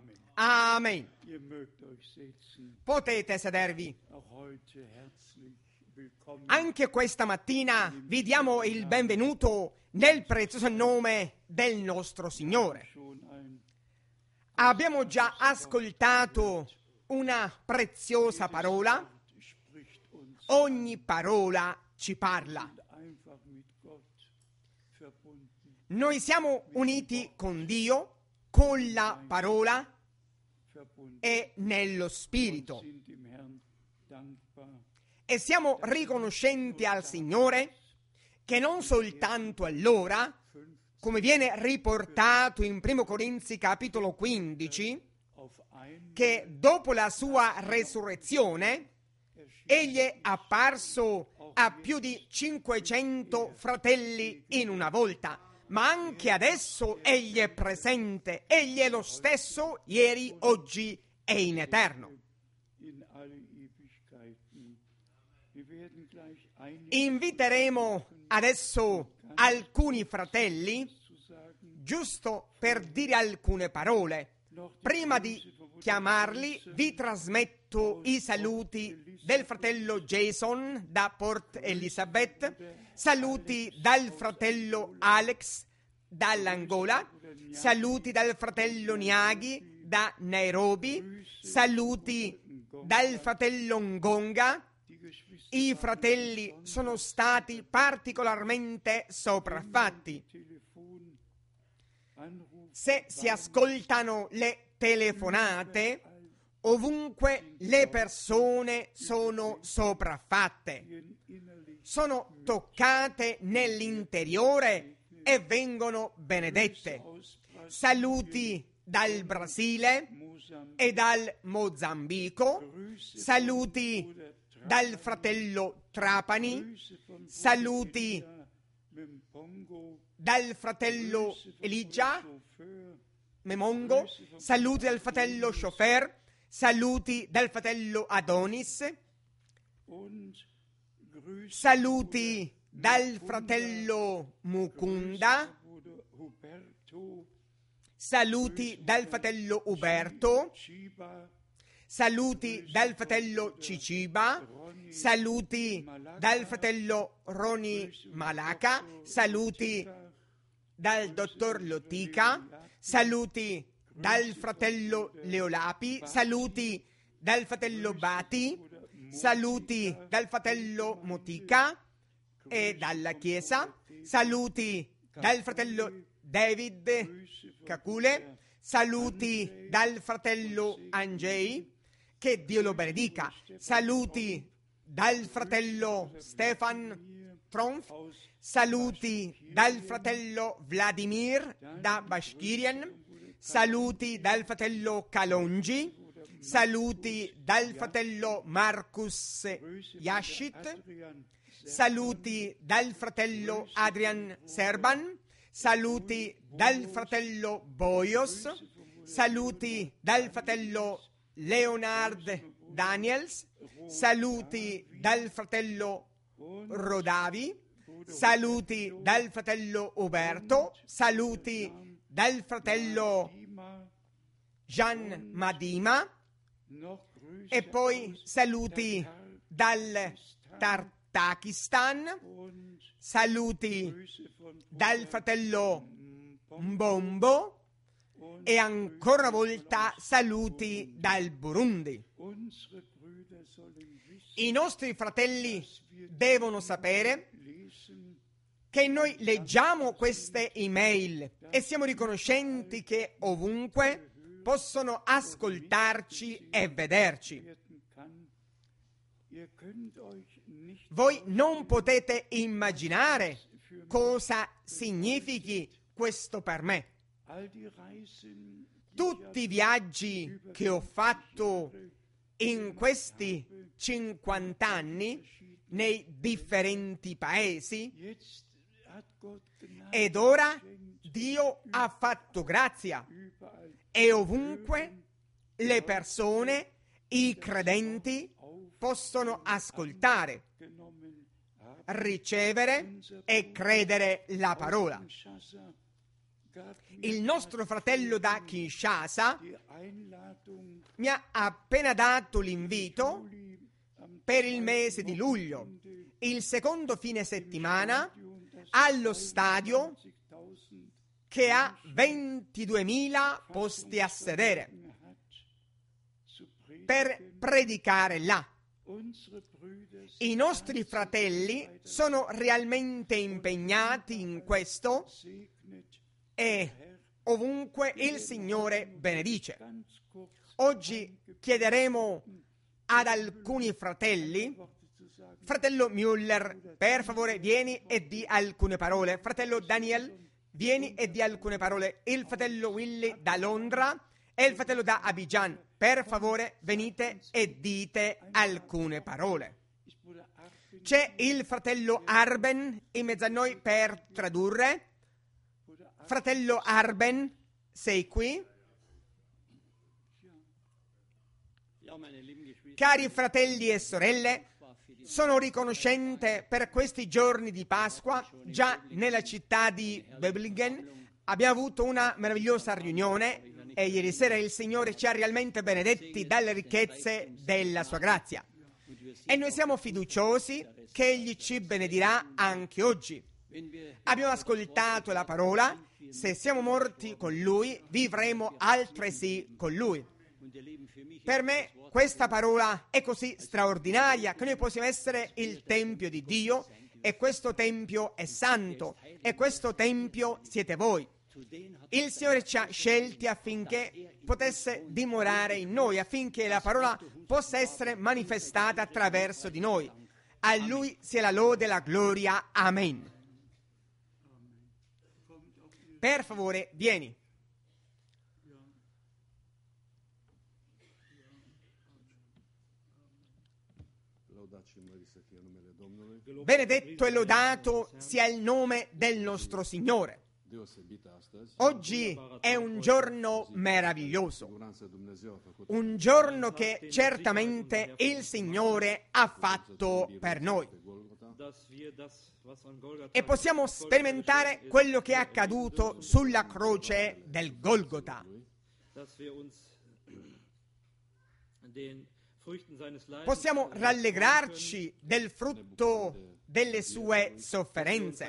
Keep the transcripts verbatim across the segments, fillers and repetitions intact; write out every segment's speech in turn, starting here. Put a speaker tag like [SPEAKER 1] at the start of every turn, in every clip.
[SPEAKER 1] Amen. Potete sedervi. Anche questa mattina vi diamo il benvenuto nel prezioso nome del nostro Signore. Abbiamo già ascoltato una preziosa parola. Ogni parola ci parla. Noi siamo uniti con Dio, con la parola e nello Spirito. E siamo riconoscenti al Signore che non soltanto allora, come viene riportato in primo Corinzi capitolo quindici, che dopo la sua resurrezione egli è apparso a più di cinquecento fratelli in una volta, ma anche adesso egli è presente, egli è lo stesso ieri, oggi e in eterno. Inviteremo adesso alcuni fratelli, giusto per dire alcune parole. Prima di chiamarli, vi trasmetto i saluti del fratello Jason da Port Elizabeth, saluti dal fratello Alex dall'Angola, saluti dal fratello Niaghi da Nairobi, saluti dal fratello Ngonga. I fratelli sono stati particolarmente sopraffatti. Se si ascoltano le telefonate, ovunque le persone sono sopraffatte, sono toccate nell'interiore e vengono benedette. Saluti dal Brasile e dal Mozambico, saluti dal fratello Trapani, saluti dal fratello Elijah Memongo, saluti dal fratello Chauffeur, saluti dal fratello Adonis, saluti dal fratello Mukunda, saluti dal fratello Uberto, saluti dal fratello Ciciba, saluti dal fratello Roni Malaka, saluti dal dottor Lotica, saluti dal fratello Leolapi, saluti dal fratello Bati, saluti dal fratello Motica e dalla Chiesa, saluti dal fratello David Cacule, saluti dal fratello Angei, che Dio lo benedica, saluti dal fratello Stefan Tronf, saluti dal fratello Vladimir da Bashkirian, saluti dal fratello Kalonji, saluti dal fratello Marcus Yashit, saluti dal fratello Adrian Serban, saluti dal fratello Boyos, saluti dal fratello Leonard Daniels, saluti dal fratello Rodavi, saluti dal fratello Uberto, saluti dal fratello Gian Madima e poi saluti dal Tartakistan, saluti dal fratello Mbombo e ancora una volta saluti dal Burundi. I nostri fratelli devono sapere che noi leggiamo queste email e siamo riconoscenti che ovunque possono ascoltarci e vederci. Voi non potete immaginare cosa significhi questo per me. Tutti i viaggi che ho fatto in questi cinquanta anni nei differenti paesi, ed ora Dio ha fatto grazia e ovunque le persone, i credenti, possono ascoltare, ricevere e credere la parola. Il nostro fratello da Kinshasa mi ha appena dato l'invito per il mese di luglio, il secondo fine settimana, allo stadio che ha ventiduemila posti a sedere, per predicare là. I nostri fratelli sono realmente impegnati in questo e ovunque il Signore benedice. Oggi chiederemo ad alcuni fratelli: fratello Müller, per favore vieni e di alcune parole. Fratello Daniel, vieni e di alcune parole. Il fratello Willy da Londra e il fratello da Abidjan, per favore venite e dite alcune parole. C'è il fratello Arben in mezzo a noi per tradurre. Fratello Arben, sei qui? Cari fratelli e sorelle, sono riconoscente per questi giorni di Pasqua. Già nella città di Böblingen abbiamo avuto una meravigliosa riunione e ieri sera il Signore ci ha realmente benedetti dalle ricchezze della sua grazia. E noi siamo fiduciosi che Egli ci benedirà anche oggi. Abbiamo ascoltato la parola: se siamo morti con Lui, vivremo altresì con Lui. Per me questa parola è così straordinaria che noi possiamo essere il Tempio di Dio, e questo Tempio è santo, e questo Tempio siete voi. Il Signore ci ha scelti affinché potesse dimorare in noi, affinché la parola possa essere manifestata attraverso di noi. A Lui sia la lode e la gloria. Amen. Per favore, vieni. Benedetto e lodato sia il nome del nostro Signore. Oggi è un giorno meraviglioso, un giorno che certamente il Signore ha fatto per noi. E possiamo sperimentare quello che è accaduto sulla croce del Golgota. Possiamo rallegrarci del frutto delle sue sofferenze.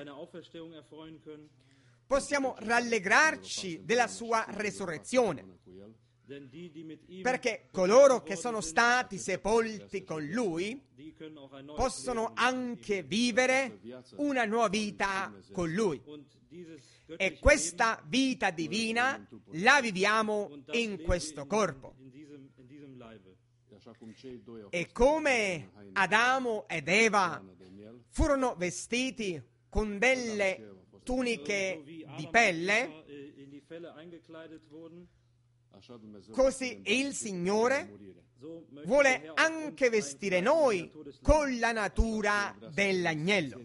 [SPEAKER 1] Possiamo rallegrarci della sua resurrezione, perché coloro che sono stati sepolti con Lui possono anche vivere una nuova vita con Lui. E questa vita divina la viviamo in questo corpo. E come Adamo ed Eva furono vestiti con delle tuniche di pelle, così il Signore vuole anche vestire noi con la natura dell'agnello,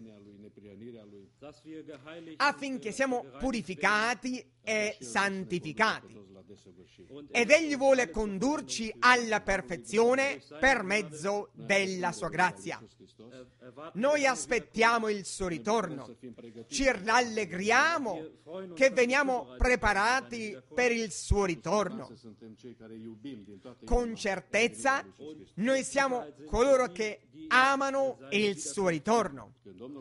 [SPEAKER 1] affinché siamo purificati e santificati. Ed Egli vuole condurci alla perfezione per mezzo della sua grazia. Noi aspettiamo il suo ritorno, ci rallegriamo che veniamo preparati per il suo ritorno. Con certezza noi siamo coloro che amano il suo ritorno.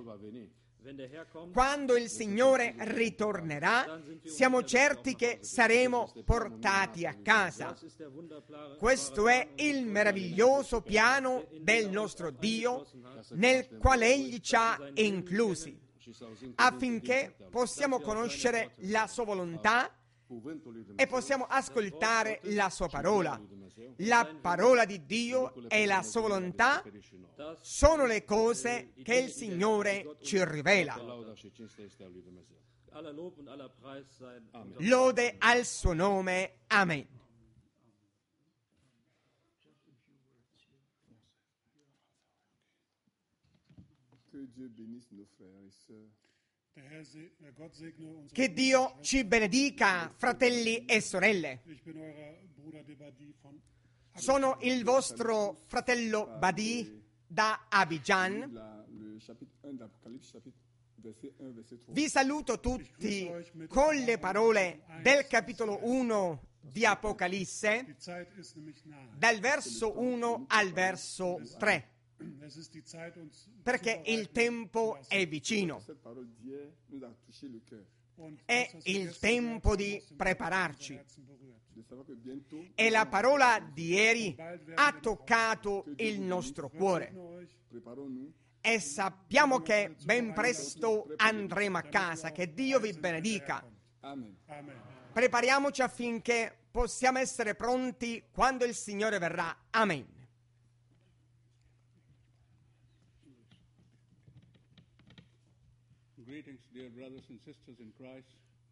[SPEAKER 1] Quando il Signore ritornerà, siamo certi che saremo portati a casa. Questo è il meraviglioso piano del nostro Dio, nel quale Egli ci ha inclusi, affinché possiamo conoscere la sua volontà e possiamo ascoltare la sua parola. La parola di Dio e la sua volontà sono le cose che il Signore ci rivela. Lode al suo nome. Amen. Che Dio ci benedica, fratelli e sorelle. Sono il vostro fratello Badi da Abidjan. Vi saluto tutti con le parole del capitolo uno di Apocalisse, dal verso uno al verso tre, perché il tempo è vicino. È il tempo di prepararci. E la parola di ieri ha toccato il nostro cuore. E sappiamo che ben presto andremo a casa. Che Dio vi benedica. Prepariamoci affinché possiamo essere pronti quando il Signore verrà. Amen.
[SPEAKER 2] Greetings, dear brothers and sisters in Christ.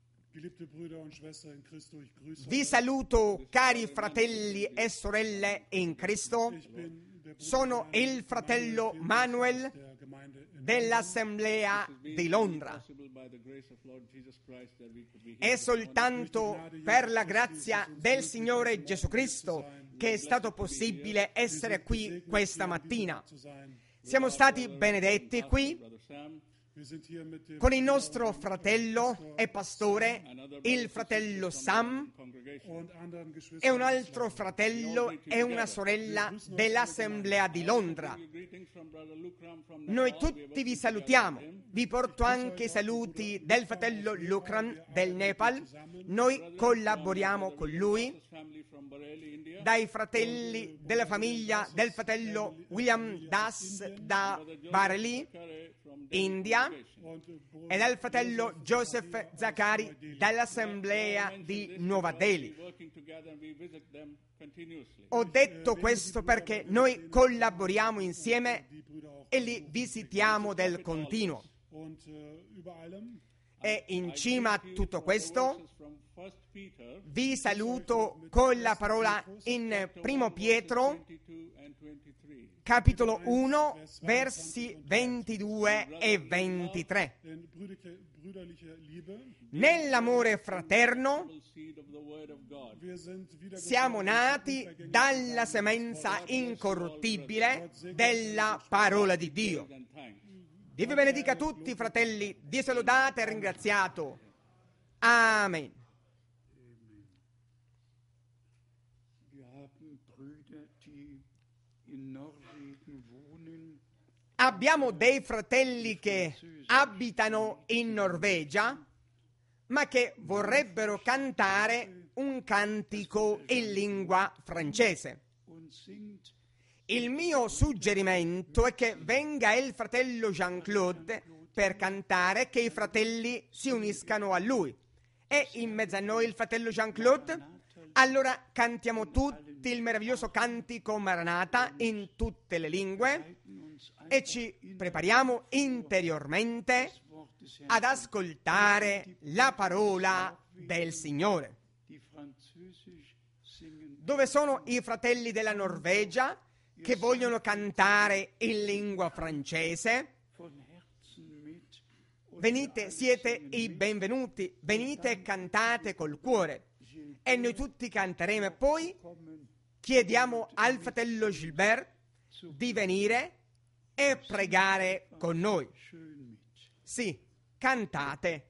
[SPEAKER 1] Vi saluto, cari fratelli e sorelle in Cristo. Sono il fratello Manuel dell'Assemblea di Londra. È soltanto per la grazia del Signore Gesù Cristo che è stato possibile essere qui questa mattina. Siamo stati benedetti qui con il nostro fratello e pastore, il fratello Sam, e un altro fratello e una sorella dell'Assemblea di Londra. Noi tutti vi salutiamo. Vi porto anche i saluti del fratello Lukram del Nepal. Noi collaboriamo con lui. Dai fratelli della famiglia del fratello William Das da Bareilly, India, e dal fratello Joseph Zakari dall'Assemblea di Nuova Delhi. Ho detto questo perché noi collaboriamo insieme e li visitiamo del continuo. E in cima a tutto questo vi saluto con la parola in Primo Pietro, capitolo uno, versi ventidue e ventitré. Nell'amore fraterno siamo nati dalla semenza incorruttibile della parola di Dio. Dio vi benedica tutti, fratelli. Dio sia lodato e ringraziato. Amen. Abbiamo dei fratelli che abitano in Norvegia, ma che vorrebbero cantare un cantico in lingua francese. Il mio suggerimento è che venga il fratello Jean-Claude per cantare, che i fratelli si uniscano a lui. E in mezzo a noi il fratello Jean-Claude? Allora cantiamo tutti il meraviglioso cantico Maranatha in tutte le lingue e ci prepariamo interiormente ad ascoltare la parola del Signore. Dove sono i fratelli della Norvegia che vogliono cantare in lingua francese? Venite, siete i benvenuti, venite e cantate col cuore. E noi tutti canteremo e poi chiediamo al fratello Gilbert di venire e pregare con noi. Sì, cantate.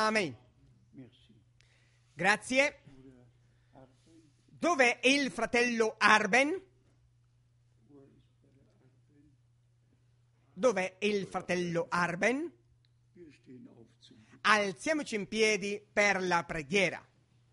[SPEAKER 1] Amen. Grazie. Dov'è il fratello Arben? Dov'è il fratello Arben? Alziamoci in piedi per la preghiera.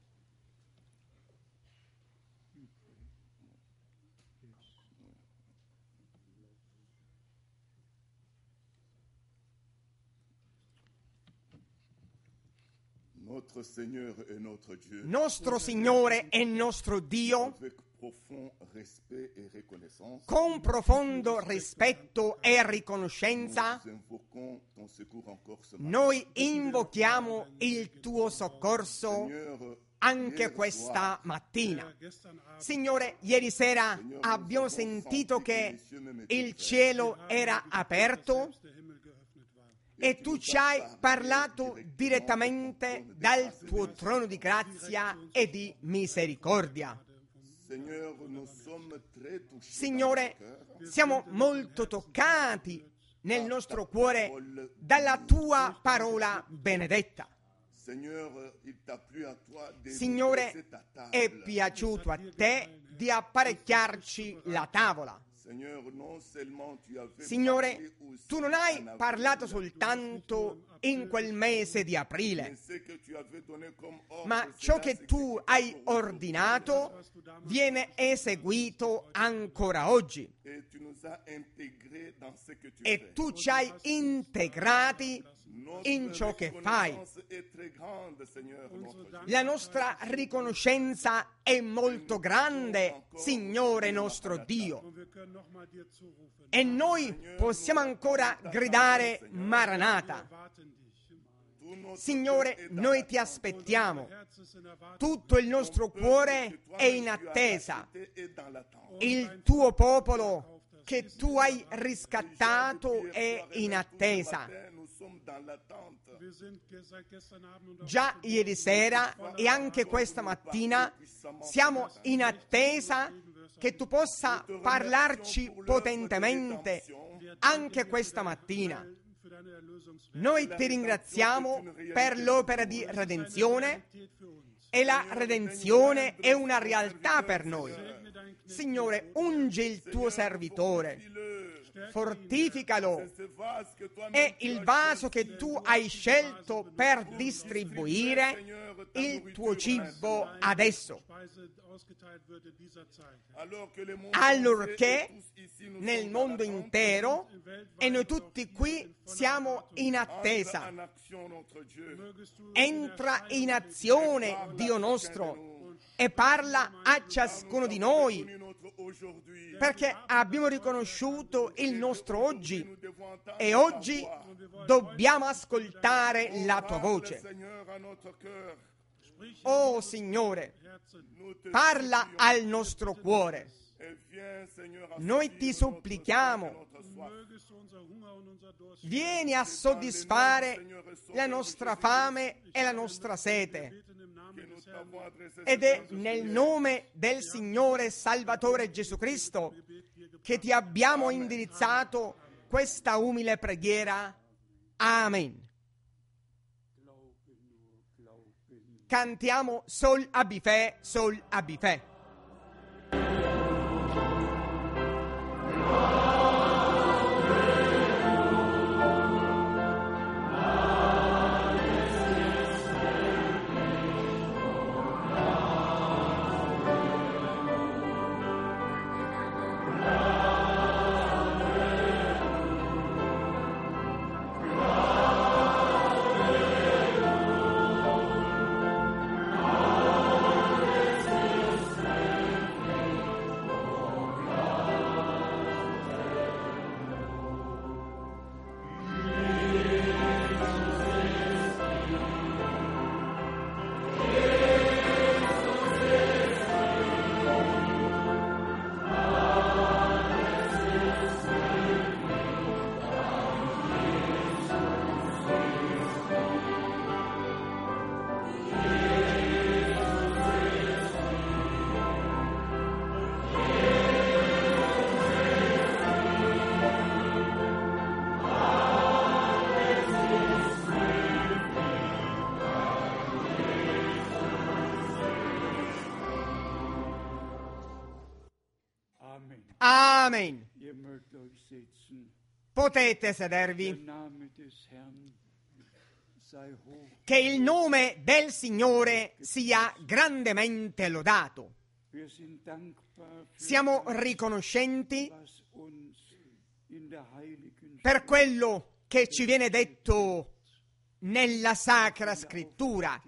[SPEAKER 3] Notre Seigneur et notre Dieu,
[SPEAKER 1] Nostro Signore e nostro Dio,
[SPEAKER 3] avec profond respect et reconnaissance,
[SPEAKER 1] con profondo rispetto e riconoscenza,
[SPEAKER 3] nous invoquons ton secours encore ce matin.
[SPEAKER 1] noi invochiamo il tuo soccorso
[SPEAKER 3] Seigneur,
[SPEAKER 1] anche
[SPEAKER 3] hier
[SPEAKER 1] questa
[SPEAKER 3] soir,
[SPEAKER 1] mattina. Signore, ieri sera abbiamo sentito che il cielo era aperto e tu ci hai parlato direttamente dal tuo trono di grazia e di misericordia.
[SPEAKER 3] Seigneur, nous sommes très touchés
[SPEAKER 1] Signore,
[SPEAKER 3] dans notre cœur.
[SPEAKER 1] siamo molto toccati nel nostro cuore dalla tua parola benedetta.
[SPEAKER 3] Seigneur, il t'a plu à toi de
[SPEAKER 1] Signore,
[SPEAKER 3] dresser ta table.
[SPEAKER 1] è piaciuto a te di apparecchiarci la tavola.
[SPEAKER 3] Seigneur, non seulement tu avais
[SPEAKER 1] Signore,
[SPEAKER 3] parlé aussi
[SPEAKER 1] tu non hai
[SPEAKER 3] en avril,
[SPEAKER 1] parlato soltanto in quel mese di
[SPEAKER 3] mais
[SPEAKER 1] aprile,
[SPEAKER 3] ce que tu avais donné comme ordre,
[SPEAKER 1] ma
[SPEAKER 3] c'est
[SPEAKER 1] ciò
[SPEAKER 3] là
[SPEAKER 1] che
[SPEAKER 3] ce
[SPEAKER 1] tu
[SPEAKER 3] que
[SPEAKER 1] hai
[SPEAKER 3] tu
[SPEAKER 1] ordinato viene eseguito ancora oggi.
[SPEAKER 3] Et tu nous as intégrés dans ce que tu
[SPEAKER 1] E
[SPEAKER 3] fais.
[SPEAKER 1] tu ci hai integrati
[SPEAKER 3] Notre
[SPEAKER 1] in ciò che fai.
[SPEAKER 3] reconnaissance est très grande, Seigneur, notre Dieu.
[SPEAKER 1] La nostra riconoscenza è molto grande, Signore nostro Dio. E noi possiamo ancora gridare Maranatha.
[SPEAKER 3] Tout notre
[SPEAKER 1] Signore,
[SPEAKER 3] cœur est dans
[SPEAKER 1] noi
[SPEAKER 3] la
[SPEAKER 1] ti aspettiamo. Tutto il nostro cuore è in attesa.
[SPEAKER 3] attente et dans l'attente.
[SPEAKER 1] Il tuo popolo che tu hai riscattato è in attesa.
[SPEAKER 3] Nous sommes dans l'attente.
[SPEAKER 1] Già ieri sera e anche questa mattina siamo in attesa che tu possa parlarci potentemente anche questa mattina. Noi ti ringraziamo per l'opera di redenzione e la redenzione è una realtà per noi. Signore, ungi il tuo servitore, fortificalo. È il vaso che tu hai scelto per distribuire il tuo cibo adesso, allorché nel mondo intero e noi tutti qui siamo in attesa. Entra in azione, Dio nostro, e parla a ciascuno di noi, perché abbiamo riconosciuto il nostro oggi e oggi dobbiamo ascoltare la tua voce. Oh Signore, parla al nostro cuore. Noi ti supplichiamo, vieni a soddisfare la nostra fame e la nostra sete. Ed è nel nome del Signore Salvatore Gesù Cristo che ti abbiamo indirizzato questa umile preghiera. Amen. Cantiamo Sol Abifè, Sol Abifè. Amen.
[SPEAKER 2] Ihr mögt euch setzen.
[SPEAKER 1] Potete
[SPEAKER 2] Der
[SPEAKER 1] sedervi.
[SPEAKER 2] Name des Herrn sei hoch.
[SPEAKER 1] Che il nome del Signore sia grandemente lodato.
[SPEAKER 2] Wir sind dankbar für
[SPEAKER 1] Siamo riconoscenti
[SPEAKER 2] was uns in der heiligen
[SPEAKER 1] per quello che ci viene detto nella Sacra Scrittura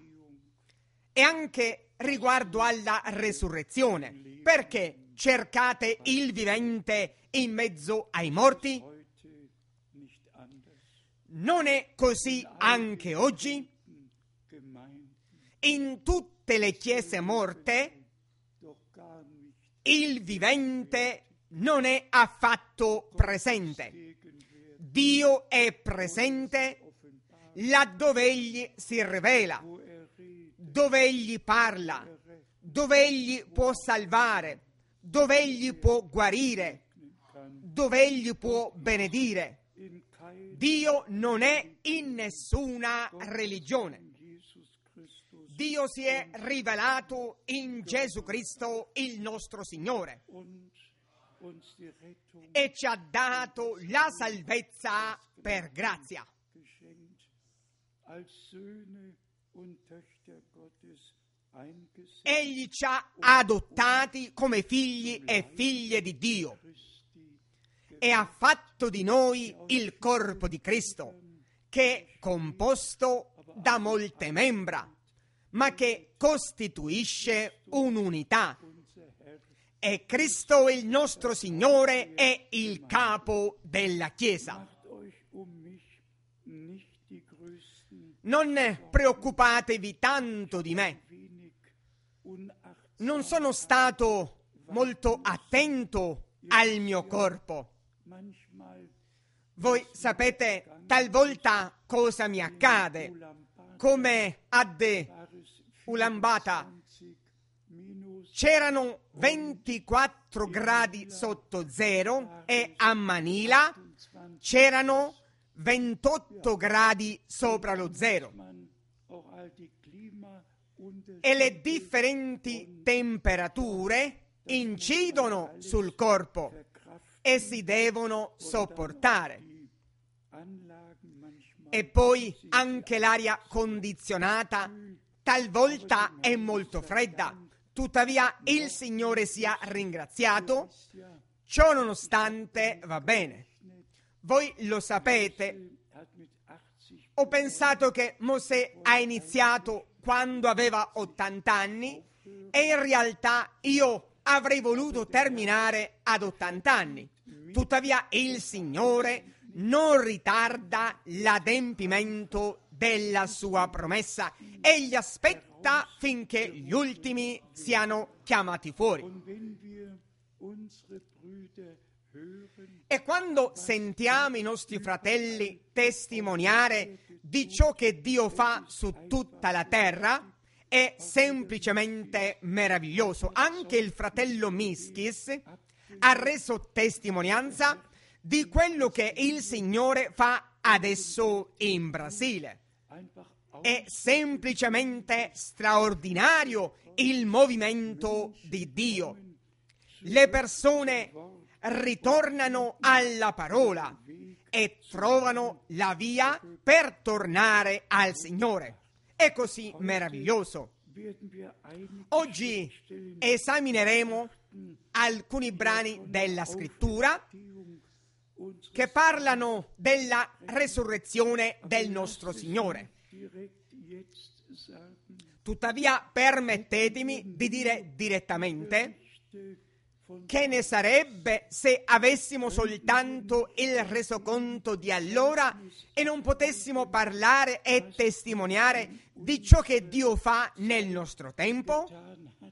[SPEAKER 1] e anche riguardo alla resurrezione. Perché cercate il vivente in mezzo ai morti?
[SPEAKER 2] heute nicht anders.
[SPEAKER 1] Non è così anche oggi?
[SPEAKER 2] Gemeinden,
[SPEAKER 1] In tutte le chiese morte
[SPEAKER 2] doch gar nicht
[SPEAKER 1] il vivente non è affatto presente.
[SPEAKER 2] gegenwärtig
[SPEAKER 1] Dio è presente
[SPEAKER 2] offenbar,
[SPEAKER 1] laddove egli si rivela,
[SPEAKER 2] wo er redet,
[SPEAKER 1] dove egli parla, dove egli può salvare, dove egli può guarire,
[SPEAKER 2] kann.
[SPEAKER 1] dove egli può benedire.
[SPEAKER 2] In keinem
[SPEAKER 1] Dio non è in nessuna religione.
[SPEAKER 2] Jesus Christus
[SPEAKER 1] Dio si è rivelato in Gesù Cristo, il nostro Signore,
[SPEAKER 2] und uns die Rettung
[SPEAKER 1] e ci ha dato la salvezza per grazia.
[SPEAKER 2] geschenkt, als Söhne und Töchter Gottes eingesetzt
[SPEAKER 1] Egli ci ha adottati come figli e figlie di Dio
[SPEAKER 2] Christi,
[SPEAKER 1] e ha fatto di noi il corpo di Cristo, che è composto da molte membra, ma che costituisce un'unità.
[SPEAKER 2] unser Herr,
[SPEAKER 1] E Cristo, il nostro Signore, è il capo della Chiesa.
[SPEAKER 2] macht euch um mich nicht die größten,
[SPEAKER 1] Non preoccupatevi tanto di me.
[SPEAKER 2] wenig unachtsam,
[SPEAKER 1] Non sono stato molto attento al mio corpo.
[SPEAKER 2] manchmal
[SPEAKER 1] Voi sapete talvolta cosa mi accade,
[SPEAKER 2] Ulaanbaatar
[SPEAKER 1] come ad
[SPEAKER 2] Bares
[SPEAKER 1] Ulaanbaatar.
[SPEAKER 2] vierundzwanzig minus
[SPEAKER 1] C'erano ventiquattro gradi sotto zero e a Manila
[SPEAKER 2] achtundzwanzig
[SPEAKER 1] c'erano ventotto gradi sopra lo zero.
[SPEAKER 2] man auch all die Klimaunterschiede
[SPEAKER 1] E le differenti temperature incidono sul corpo
[SPEAKER 2] verkraften,
[SPEAKER 1] e si devono sopportare.
[SPEAKER 2] die Anlagen manchmal
[SPEAKER 1] E poi anche l'aria condizionata talvolta è molto fredda. Tuttavia il Signore sia ringraziato.
[SPEAKER 2] ja
[SPEAKER 1] Ciò nonostante va bene. Voi lo sapete,
[SPEAKER 2] hat mit achtzig
[SPEAKER 1] ho pensato che Mosè ha iniziato quando aveva ottanta anni e in realtà io avrei voluto terminare ad ottanta anni. Tuttavia il Signore non ritarda l'adempimento della sua promessa. Egli aspetta finché gli ultimi siano chiamati fuori.
[SPEAKER 2] und wenn wir unsere Brüder hören,
[SPEAKER 1] E quando sentiamo i nostri fratelli testimoniare di ciò che Dio fa su tutta la terra, è semplicemente meraviglioso. Anche il fratello Miskis ha reso testimonianza di quello che il Signore fa adesso in Brasile.
[SPEAKER 2] einfach
[SPEAKER 1] È semplicemente straordinario il movimento di Dio. Le persone ritornano alla parola e trovano la via per tornare al Signore. È così meraviglioso.
[SPEAKER 2] werden wir einige
[SPEAKER 1] Oggi
[SPEAKER 2] Stellen
[SPEAKER 1] esamineremo alcuni brani della Scrittura
[SPEAKER 2] Beziehung unseres
[SPEAKER 1] che parlano della resurrezione del nostro Signore.
[SPEAKER 2] direkt jetzt sagen,
[SPEAKER 1] Tuttavia permettetemi di dire direttamente
[SPEAKER 2] Berichte von
[SPEAKER 1] che ne sarebbe se avessimo soltanto il resoconto di allora e non potessimo parlare e testimoniare di ciò che Dio fa nel nostro tempo?
[SPEAKER 2] getan hat.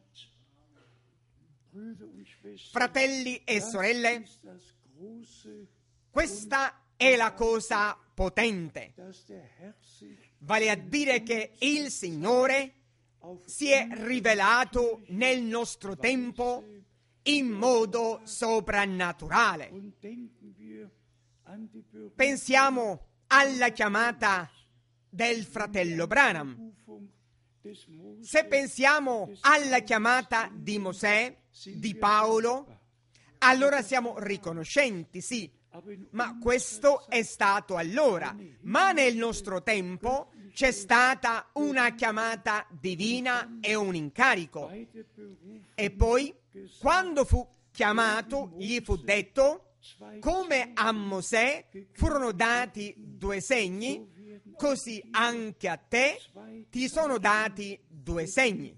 [SPEAKER 2] Brüder und Schwestern,
[SPEAKER 1] Fratelli e
[SPEAKER 2] das
[SPEAKER 1] sorelle,
[SPEAKER 2] ist das große,
[SPEAKER 1] questa è la cosa potente,
[SPEAKER 2] dass der Herr sich
[SPEAKER 1] vale a dire che il Signore
[SPEAKER 2] auf
[SPEAKER 1] si è rivelato nel nostro tempo in modo soprannaturale.
[SPEAKER 2] und denken wir an die Berufung
[SPEAKER 1] Pensiamo alla chiamata del fratello Branham.
[SPEAKER 2] des Mose,
[SPEAKER 1] Se pensiamo alla chiamata di Mosè, di Paolo, allora siamo riconoscenti, sì, ma questo è stato allora. Ma nel nostro tempo c'è stata una chiamata divina e un incarico. E poi, quando fu chiamato, gli fu detto: come a Mosè furono dati due segni, così anche a te ti sono dati due segni.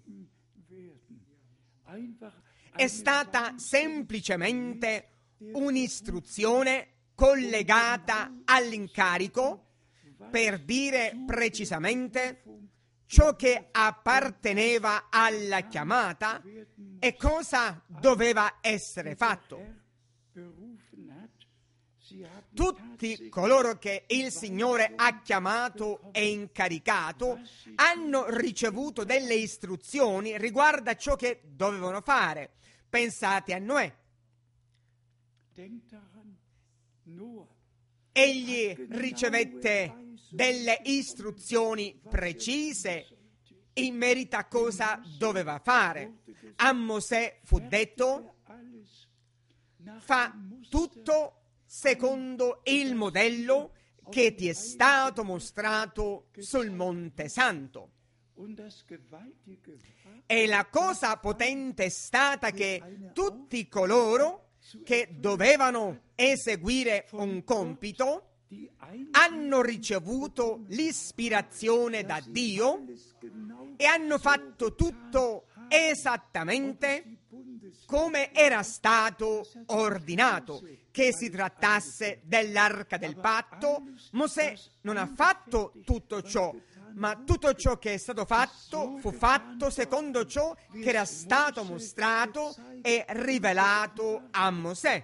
[SPEAKER 1] È stata semplicemente un'istruzione collegata all'incarico per dire precisamente ciò che apparteneva alla chiamata e cosa doveva essere fatto. Tutti coloro che il Signore ha chiamato e incaricato hanno ricevuto delle istruzioni riguardo a ciò che dovevano fare. Pensate a Noè. Egli ricevette delle istruzioni precise in merito a cosa doveva fare. A Mosè fu detto: fa tutto secondo il modello che ti è stato mostrato sul Monte Santo. E la cosa potente è stata che tutti coloro che dovevano eseguire un compito hanno ricevuto l'ispirazione da Dio e hanno fatto tutto esattamente come era stato ordinato. Che si trattasse dell'arca del patto, Mosè non ha fatto tutto ciò, ma tutto ciò che è stato fatto fu fatto secondo ciò che era stato mostrato e rivelato a Mosè.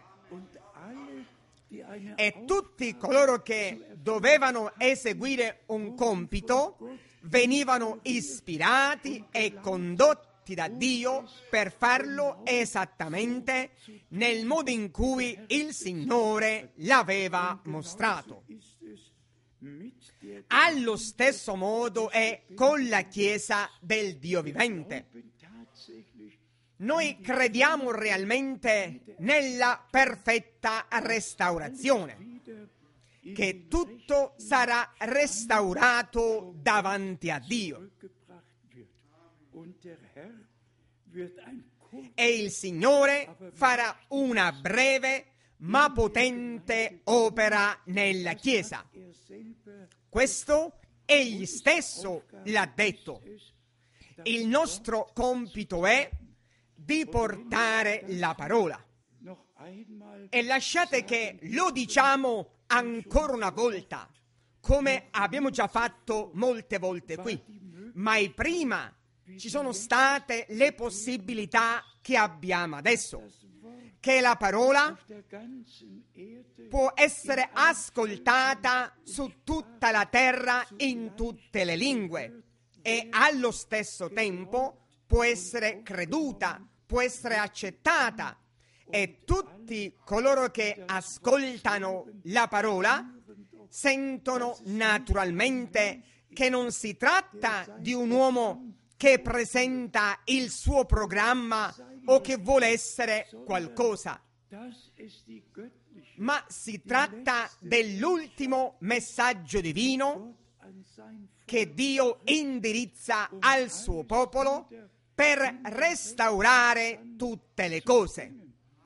[SPEAKER 1] E tutti coloro che dovevano eseguire un compito venivano ispirati e condotti da Dio per farlo esattamente nel modo in cui il Signore l'aveva mostrato. Allo stesso modo è con la Chiesa del Dio vivente. Noi crediamo realmente nella perfetta restaurazione, che tutto sarà restaurato davanti a Dio. E il Signore farà una breve ma potente opera nella Chiesa. Questo Egli stesso l'ha detto. Il nostro compito è di portare la parola. E lasciate che lo diciamo ancora una volta, come abbiamo già fatto molte volte qui. Mai prima ci sono state le possibilità che abbiamo adesso, che la parola può essere ascoltata su tutta la terra in tutte le lingue e allo stesso tempo può essere creduta, può essere accettata, e tutti coloro che ascoltano la parola sentono naturalmente che non si tratta di un uomo che presenta il suo programma o che vuole essere qualcosa, ma si tratta dell'ultimo messaggio divino che Dio indirizza al suo popolo per restaurare tutte le cose.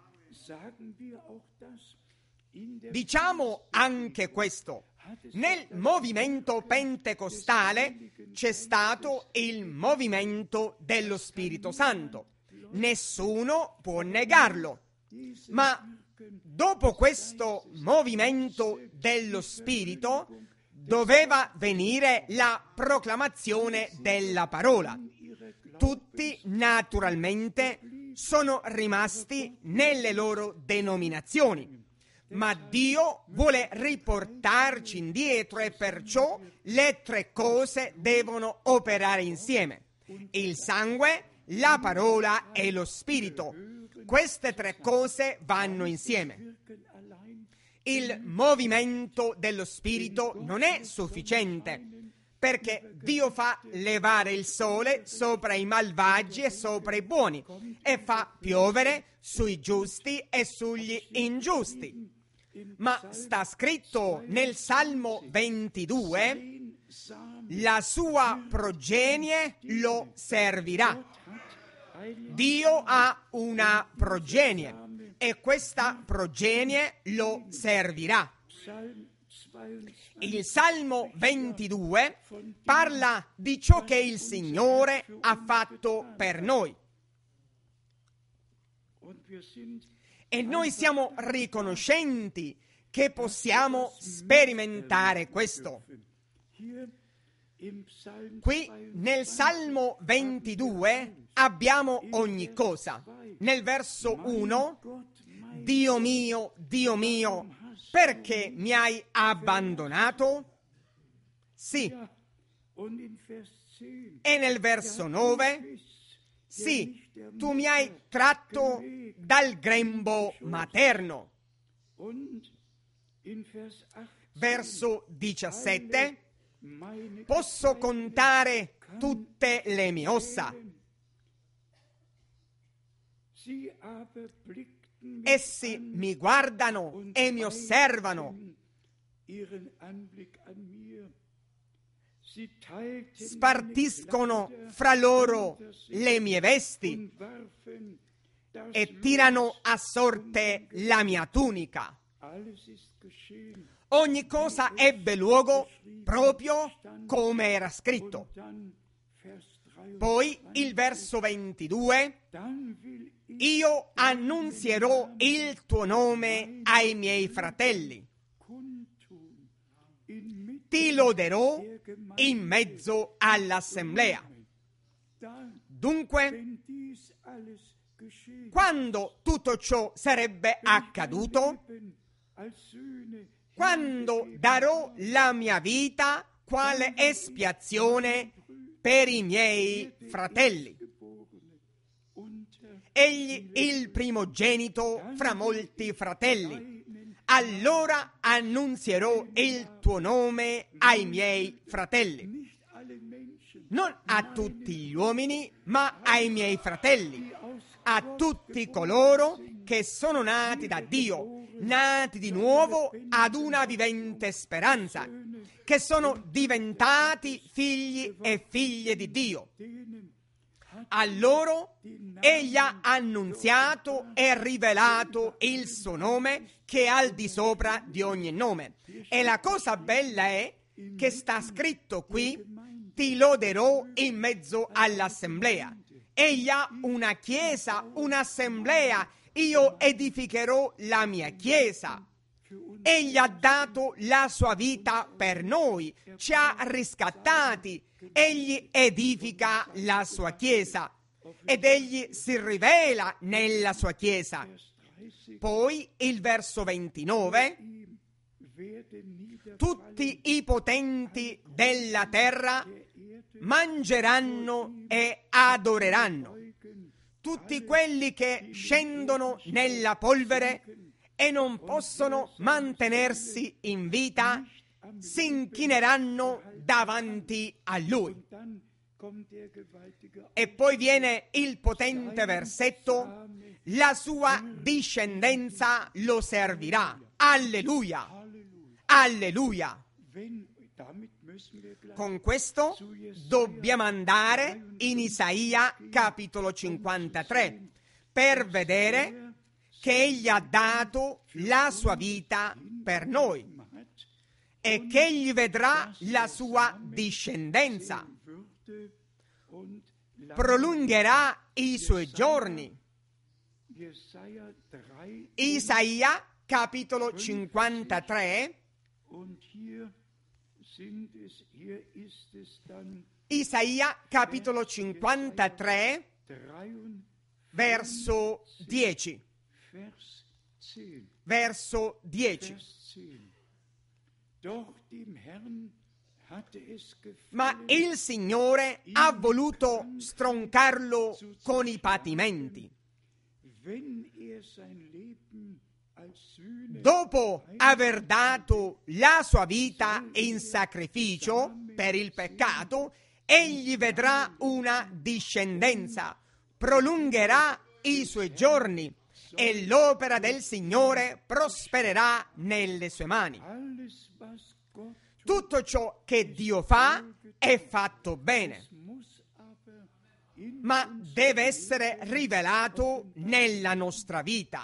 [SPEAKER 1] Diciamo anche questo. Nel movimento pentecostale c'è stato il movimento dello Spirito Santo. Nessuno può negarlo. Ma dopo questo movimento dello Spirito doveva venire la proclamazione della parola. Tutti naturalmente sono rimasti nelle loro denominazioni. Ma Dio vuole riportarci indietro e perciò le tre cose devono operare insieme: il sangue, la parola e lo spirito. Queste tre cose vanno insieme. Il movimento dello spirito non è sufficiente perché Dio fa levare il sole sopra i malvagi e sopra i buoni e fa piovere sui giusti e sugli ingiusti. Ma sta scritto nel Salmo ventidue, la sua progenie lo servirà. Dio ha una progenie e questa progenie lo servirà. Il Salmo ventidue parla di ciò che il Signore ha fatto per noi. E noi siamo riconoscenti che possiamo sperimentare questo. Qui nel Salmo ventidue abbiamo ogni cosa. Nel verso uno, Dio mio, Dio mio, perché mi hai abbandonato? Sì. E nel verso nove, sì, tu mi hai tratto dal grembo materno. Verso diciassette, posso contare tutte le mie ossa. Essi mi guardano e mi osservano. Spartiscono fra loro le mie vesti e tirano a sorte la mia tunica. Ogni cosa ebbe luogo proprio come era scritto. Poi il verso ventidue, io annunzierò il tuo nome ai miei fratelli. Ti loderò in mezzo all'assemblea. Dunque, quando tutto ciò sarebbe accaduto? Quando darò la mia vita quale espiazione per i miei fratelli. Egli il primogenito fra molti fratelli. Allora annunzierò il tuo nome ai miei fratelli. Non a tutti gli uomini, ma ai miei fratelli. A tutti coloro che sono nati da Dio, nati di nuovo ad una vivente speranza, che sono diventati figli e figlie di Dio. A loro egli ha annunziato e rivelato il suo nome che è al di sopra di ogni nome. E la cosa bella è che sta scritto qui, ti loderò in mezzo all'assemblea. Egli ha una chiesa, un'assemblea. Io edificherò la mia chiesa. Egli ha dato la sua vita per noi, ci ha riscattati. Egli edifica la sua chiesa ed egli si rivela nella sua chiesa. Poi il verso ventinove, tutti i potenti della terra mangeranno e adoreranno. Tutti quelli che scendono nella polvere e non possono mantenersi in vita si inchineranno davanti a lui. E poi viene il potente versetto, la sua discendenza lo servirà. Alleluia! Alleluia! Con questo dobbiamo andare in Isaia capitolo cinquantatré per vedere che egli ha dato la sua vita per noi e che egli vedrà la sua discendenza, prolungherà i suoi giorni. Isaia capitolo cinquantatré, Isaia capitolo cinquantatré, verso dieci. Verso dieci. Ma il Signore ha voluto stroncarlo con i patimenti. dopo aver dato la sua vita in sacrificio per il peccato, egli vedrà una discendenza, prolungherà i suoi giorni e l'opera del Signore prospererà nelle sue mani. Tutto ciò che Dio fa è fatto bene, ma deve essere rivelato nella nostra vita.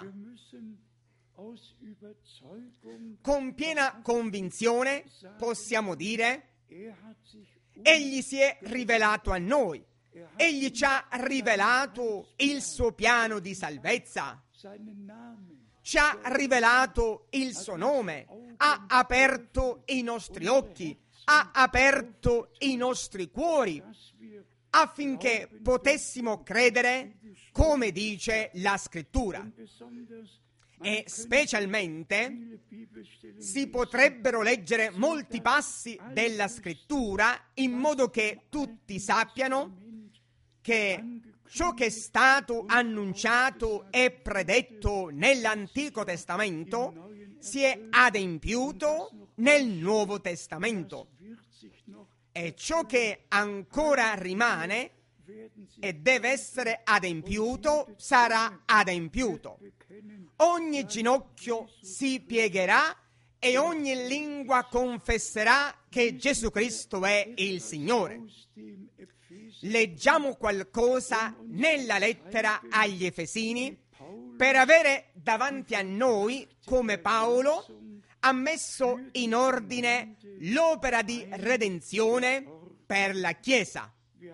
[SPEAKER 1] Con piena convinzione possiamo dire: egli si è rivelato a noi, egli ci ha rivelato il suo piano di salvezza, ci ha rivelato il suo nome, ha aperto i nostri occhi, ha aperto i nostri cuori, affinché potessimo credere come dice la Scrittura. E specialmente si potrebbero leggere molti passi della Scrittura in modo che tutti sappiano che ciò che è stato annunciato e predetto nell'Antico Testamento si è adempiuto nel Nuovo Testamento, e ciò che ancora rimane e deve essere adempiuto sarà adempiuto. Ogni ginocchio si piegherà e ogni lingua confesserà che Gesù Cristo è il Signore. Leggiamo qualcosa nella lettera agli Efesini per avere davanti a noi come Paolo ha messo in ordine l'opera di redenzione per la Chiesa.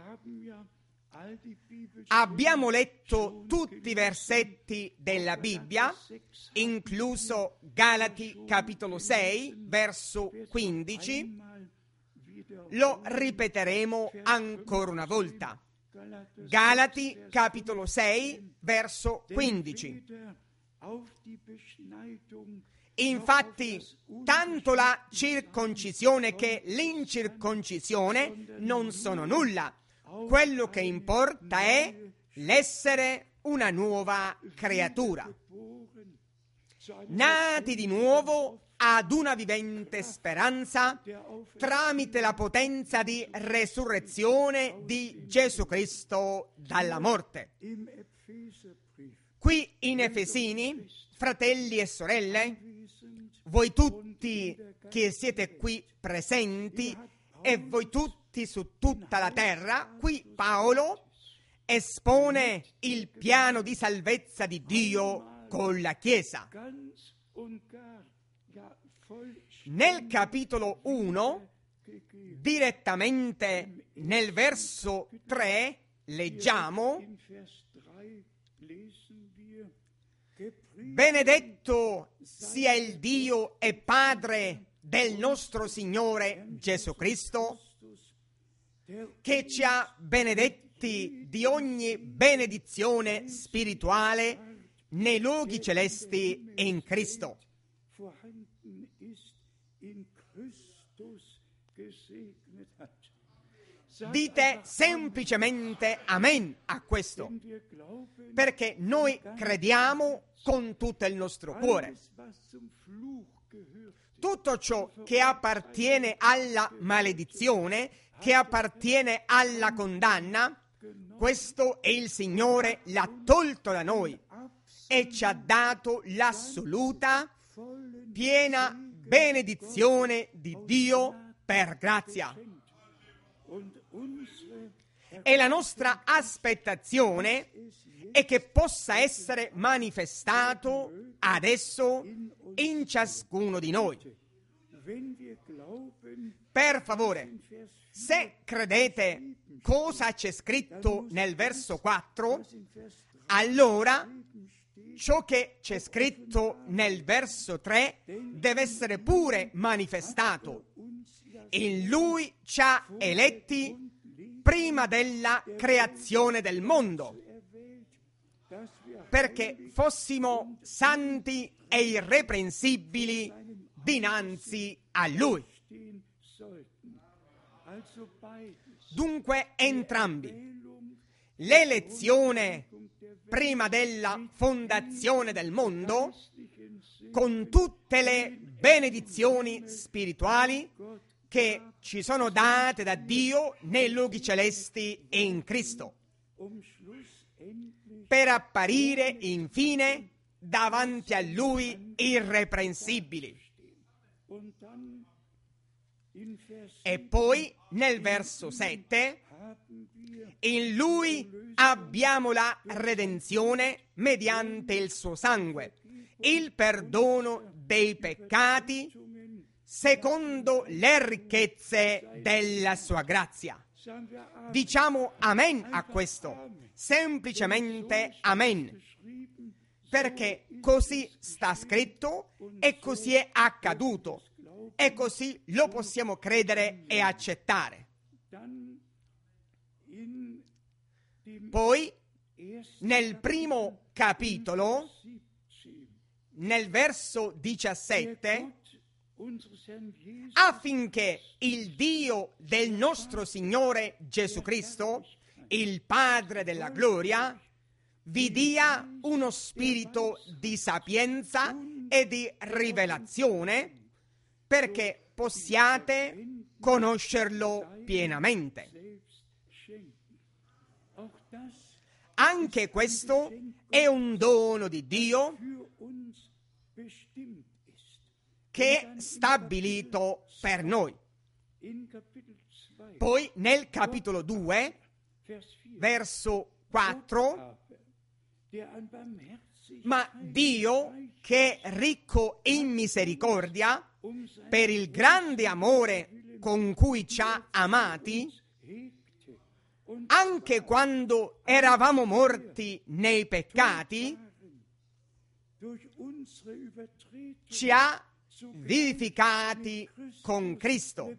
[SPEAKER 1] Abbiamo letto tutti i versetti della Bibbia, incluso Galati capitolo sei, verso quindici. Lo ripeteremo ancora una volta. Galati capitolo sei, verso quindici. Infatti, tanto la circoncisione che l'incirconcisione non sono nulla. Quello che importa è l'essere una nuova creatura, nati di nuovo ad una vivente speranza tramite la potenza di resurrezione di Gesù Cristo dalla morte. Qui in Efesini, fratelli e sorelle, voi tutti che siete qui presenti e voi tutti su tutta la terra, qui Paolo espone il piano di salvezza di Dio con la Chiesa. Nel capitolo uno, direttamente nel verso tre, leggiamo: benedetto sia il Dio e Padre del nostro Signore Gesù Cristo, che ci ha benedetti di ogni benedizione spirituale nei luoghi celesti in Cristo. Dite semplicemente amen a questo, perché noi crediamo con tutto il nostro cuore. Tutto ciò che appartiene alla maledizione, che appartiene alla condanna, questo è il Signore l'ha tolto da noi e ci ha dato l'assoluta, piena benedizione di Dio per grazia. E la nostra aspettazione è che possa essere manifestato adesso in ciascuno di noi. Per favore, se credete cosa c'è scritto nel verso quattro, allora ciò che c'è scritto nel verso tre deve essere pure manifestato. In Lui ci ha eletti prima della creazione del mondo, perché fossimo santi e irreprensibili dinanzi a Lui. Dunque entrambi, l'elezione prima della fondazione del mondo con tutte le benedizioni spirituali che ci sono date da Dio nei luoghi celesti e in Cristo, per apparire infine davanti a Lui irreprensibili. E poi nel verso sette, in Lui abbiamo la redenzione mediante il suo sangue, il perdono dei peccati secondo le ricchezze della sua grazia. Diciamo amen a questo, semplicemente amen, perché così sta scritto e così è accaduto e così lo possiamo credere e accettare. Poi nel primo capitolo, nel verso diciassette, affinché il Dio del nostro Signore Gesù Cristo, il Padre della gloria, vi dia uno spirito di sapienza e di rivelazione perché possiate conoscerlo pienamente. Anche questo è un dono di Dio che è stabilito per noi. Poi nel capitolo due, verso quattro, ma Dio, che è ricco in misericordia, per il grande amore con cui ci ha amati, anche quando eravamo morti nei peccati, ci ha vivificati con Cristo.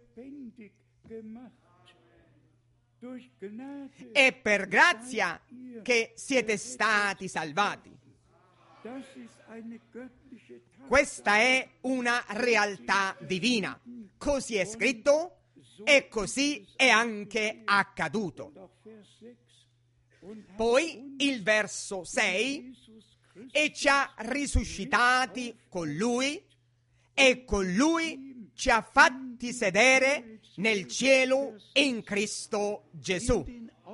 [SPEAKER 1] È per grazia che siete stati salvati. Questa è una realtà divina. Così è scritto e così è anche accaduto. Poi il verso sei, e ci ha risuscitati con Lui e con Lui ci ha fatti sedere nel cielo in Cristo Gesù.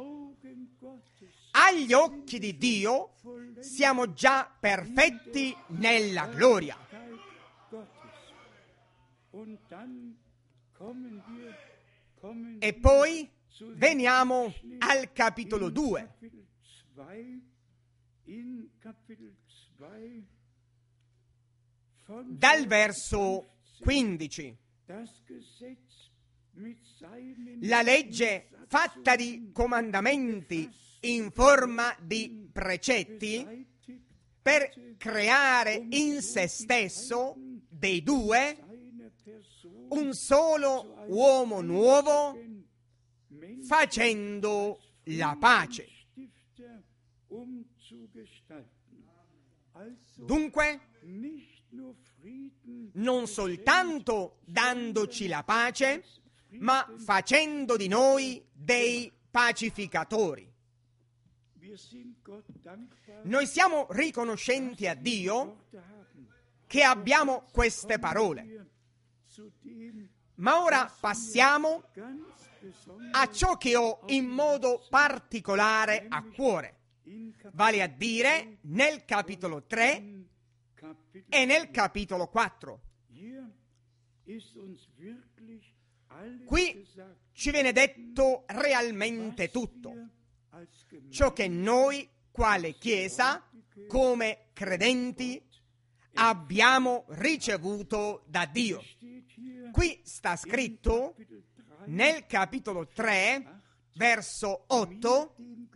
[SPEAKER 1] Agli occhi di Dio siamo già perfetti nella gloria. E poi veniamo al capitolo due. Dal verso quindici. La legge fatta di comandamenti in forma di precetti per creare in se stesso dei due un solo uomo nuovo, facendo la pace. Dunque, non soltanto dandoci la pace, ma facendo di noi dei pacificatori. Noi siamo riconoscenti a Dio che abbiamo queste parole. Ma ora passiamo a ciò che ho in modo particolare a cuore, vale a dire nel capitolo tre e nel capitolo quattro. Qui ci viene detto realmente tutto, ciò che noi, quale Chiesa, come credenti, abbiamo ricevuto da Dio. Qui sta scritto nel capitolo tre, verso otto: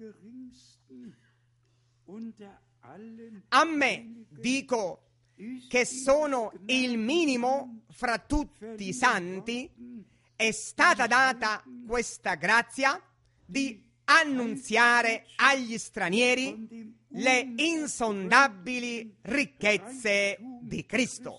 [SPEAKER 1] a me, dico, che sono il minimo fra tutti i santi, è stata data questa grazia di annunziare agli stranieri le insondabili ricchezze di Cristo.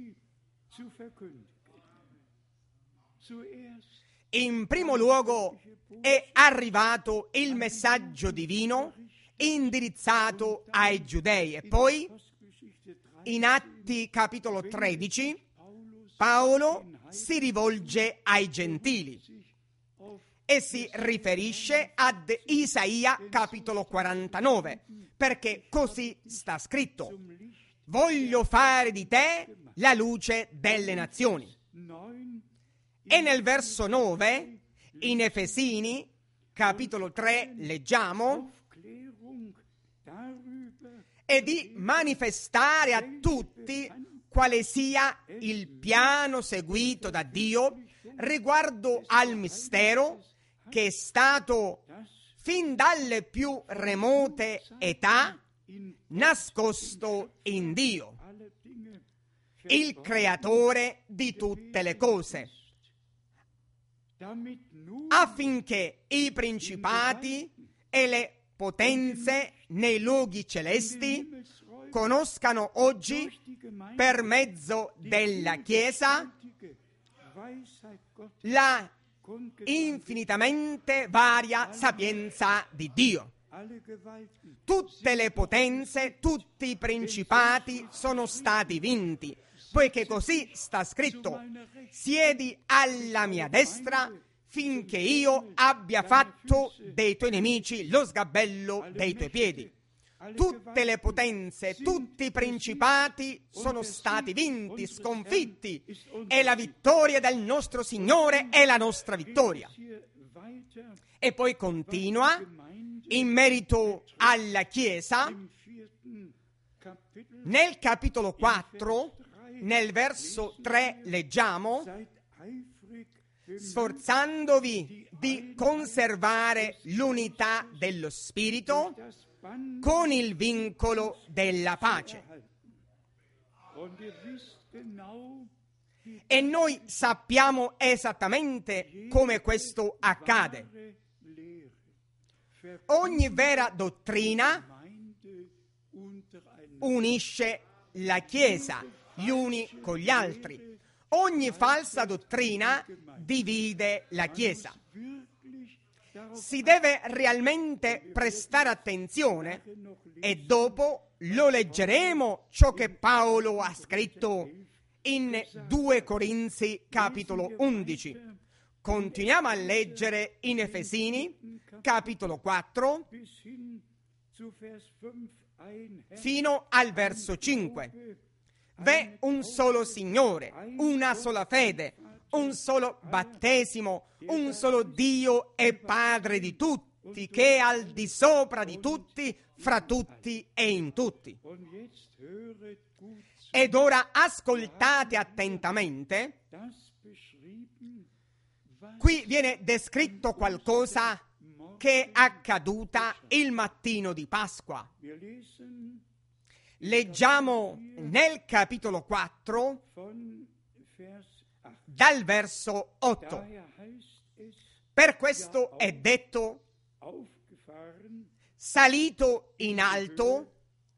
[SPEAKER 1] In primo luogo è arrivato il messaggio divino indirizzato ai giudei e poi in Atti Corinzi capitolo tredici, Paolo si rivolge ai gentili e si riferisce ad Isaia capitolo quarantanove, perché così sta scritto: voglio fare di te la luce delle nazioni. E nel verso nove, in Efesini capitolo tre, leggiamo: e di manifestare a tutti quale sia il piano seguito da Dio riguardo al mistero che è stato fin dalle più remote età nascosto in Dio, il creatore di tutte le cose, affinché i principati e le potenze nei luoghi celesti conoscano oggi, per mezzo della Chiesa, la infinitamente varia sapienza di Dio. Tutte le potenze, tutti i principati sono stati vinti, poiché così sta scritto: siedi alla mia destra finché io abbia fatto dei tuoi nemici lo sgabello dei tuoi piedi. Tutte le potenze, tutti i principati sono stati vinti, sconfitti, e la vittoria del nostro Signore è la nostra vittoria. E poi continua in merito alla Chiesa, nel capitolo quattro, nel verso tre, leggiamo: sforzandovi di conservare l'unità dello Spirito con il vincolo della pace. E noi sappiamo esattamente come questo accade. Ogni vera dottrina unisce la Chiesa gli uni con gli altri. Ogni falsa dottrina divide la Chiesa. Si deve realmente prestare attenzione, e dopo lo leggeremo ciò che Paolo ha scritto in due Corinzi capitolo undici. Continuiamo a leggere in Efesini capitolo quattro fino al verso cinque. V'è un solo Signore, una sola fede, un solo battesimo, un solo Dio e Padre di tutti, che è al di sopra di tutti, fra tutti e in tutti. Ed ora ascoltate attentamente. Qui viene descritto qualcosa che è accaduta il mattino di Pasqua. Leggiamo nel capitolo quattro, dal verso otto. Per questo è detto: salito in alto,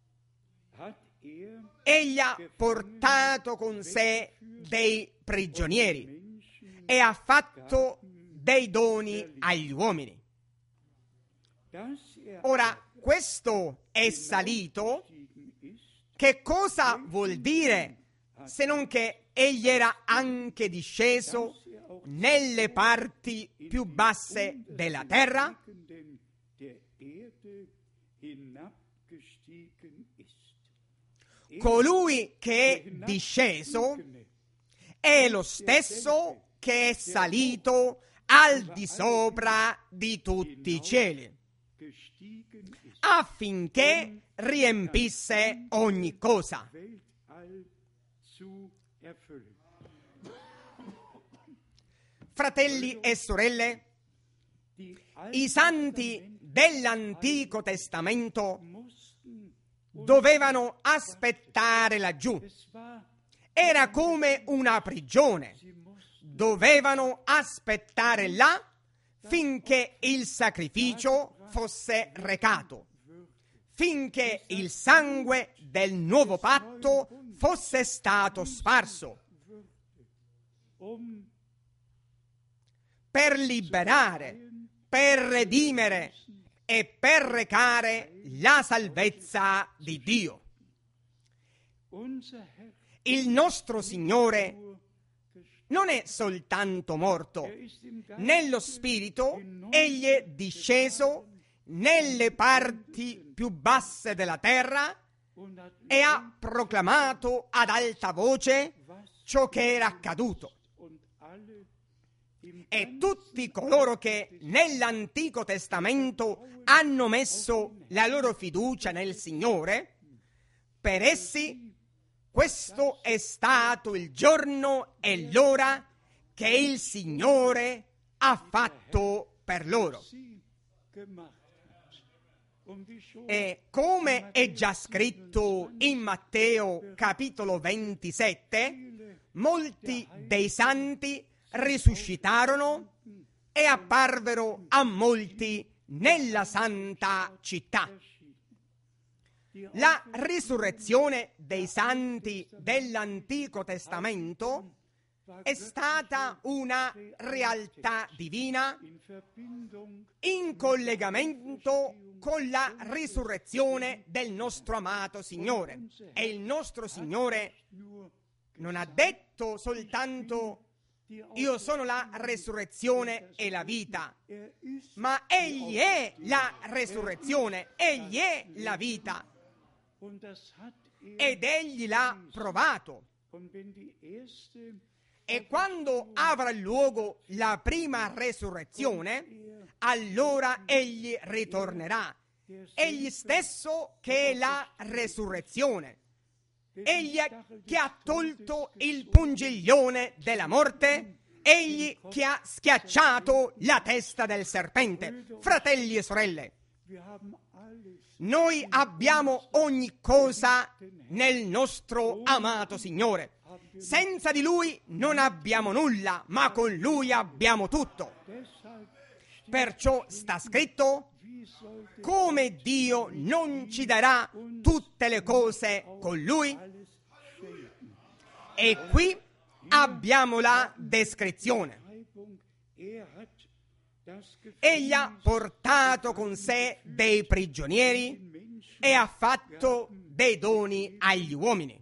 [SPEAKER 1] egli ha portato con sé dei prigionieri e ha fatto dei doni agli uomini. Ora, questo è salito. Che cosa vuol dire se non che egli era anche disceso nelle parti più basse della terra? Colui che è disceso è lo stesso che è salito al di sopra di tutti i cieli, affinché riempisse ogni cosa. Fratelli e sorelle, i santi dell'Antico Testamento dovevano aspettare laggiù. Era come una prigione. Dovevano aspettare là finché il sacrificio fosse recato, finché il sangue del nuovo patto fosse stato sparso, per liberare, per redimere e per recare la salvezza di Dio. Il nostro Signore non è soltanto morto. Nello spirito egli è disceso nelle parti più basse della terra e ha proclamato ad alta voce ciò che era accaduto. E tutti coloro che nell'Antico Testamento hanno messo la loro fiducia nel Signore, per essi questo è stato il giorno e l'ora che il Signore ha fatto per loro. E come è già scritto in Matteo capitolo ventisette, molti dei santi risuscitarono e apparvero a molti nella santa città. La risurrezione dei santi dell'Antico Testamento è stata una realtà divina in collegamento con la risurrezione del nostro amato Signore. E il nostro Signore non ha detto soltanto io sono la resurrezione e la vita, ma Egli è la resurrezione, Egli è la vita. Ed Egli l'ha provato. E quando avrà luogo la prima resurrezione, allora Egli ritornerà. Egli stesso che è la resurrezione. Egli che ha tolto il pungiglione della morte, egli che ha schiacciato la testa del serpente. Fratelli e sorelle, noi abbiamo ogni cosa nel nostro amato Signore. Senza di Lui non abbiamo nulla, ma con Lui abbiamo tutto. Perciò sta scritto: come Dio non ci darà tutte le cose con Lui? E qui abbiamo la descrizione. Egli ha portato con sé dei prigionieri e ha fatto dei doni agli uomini.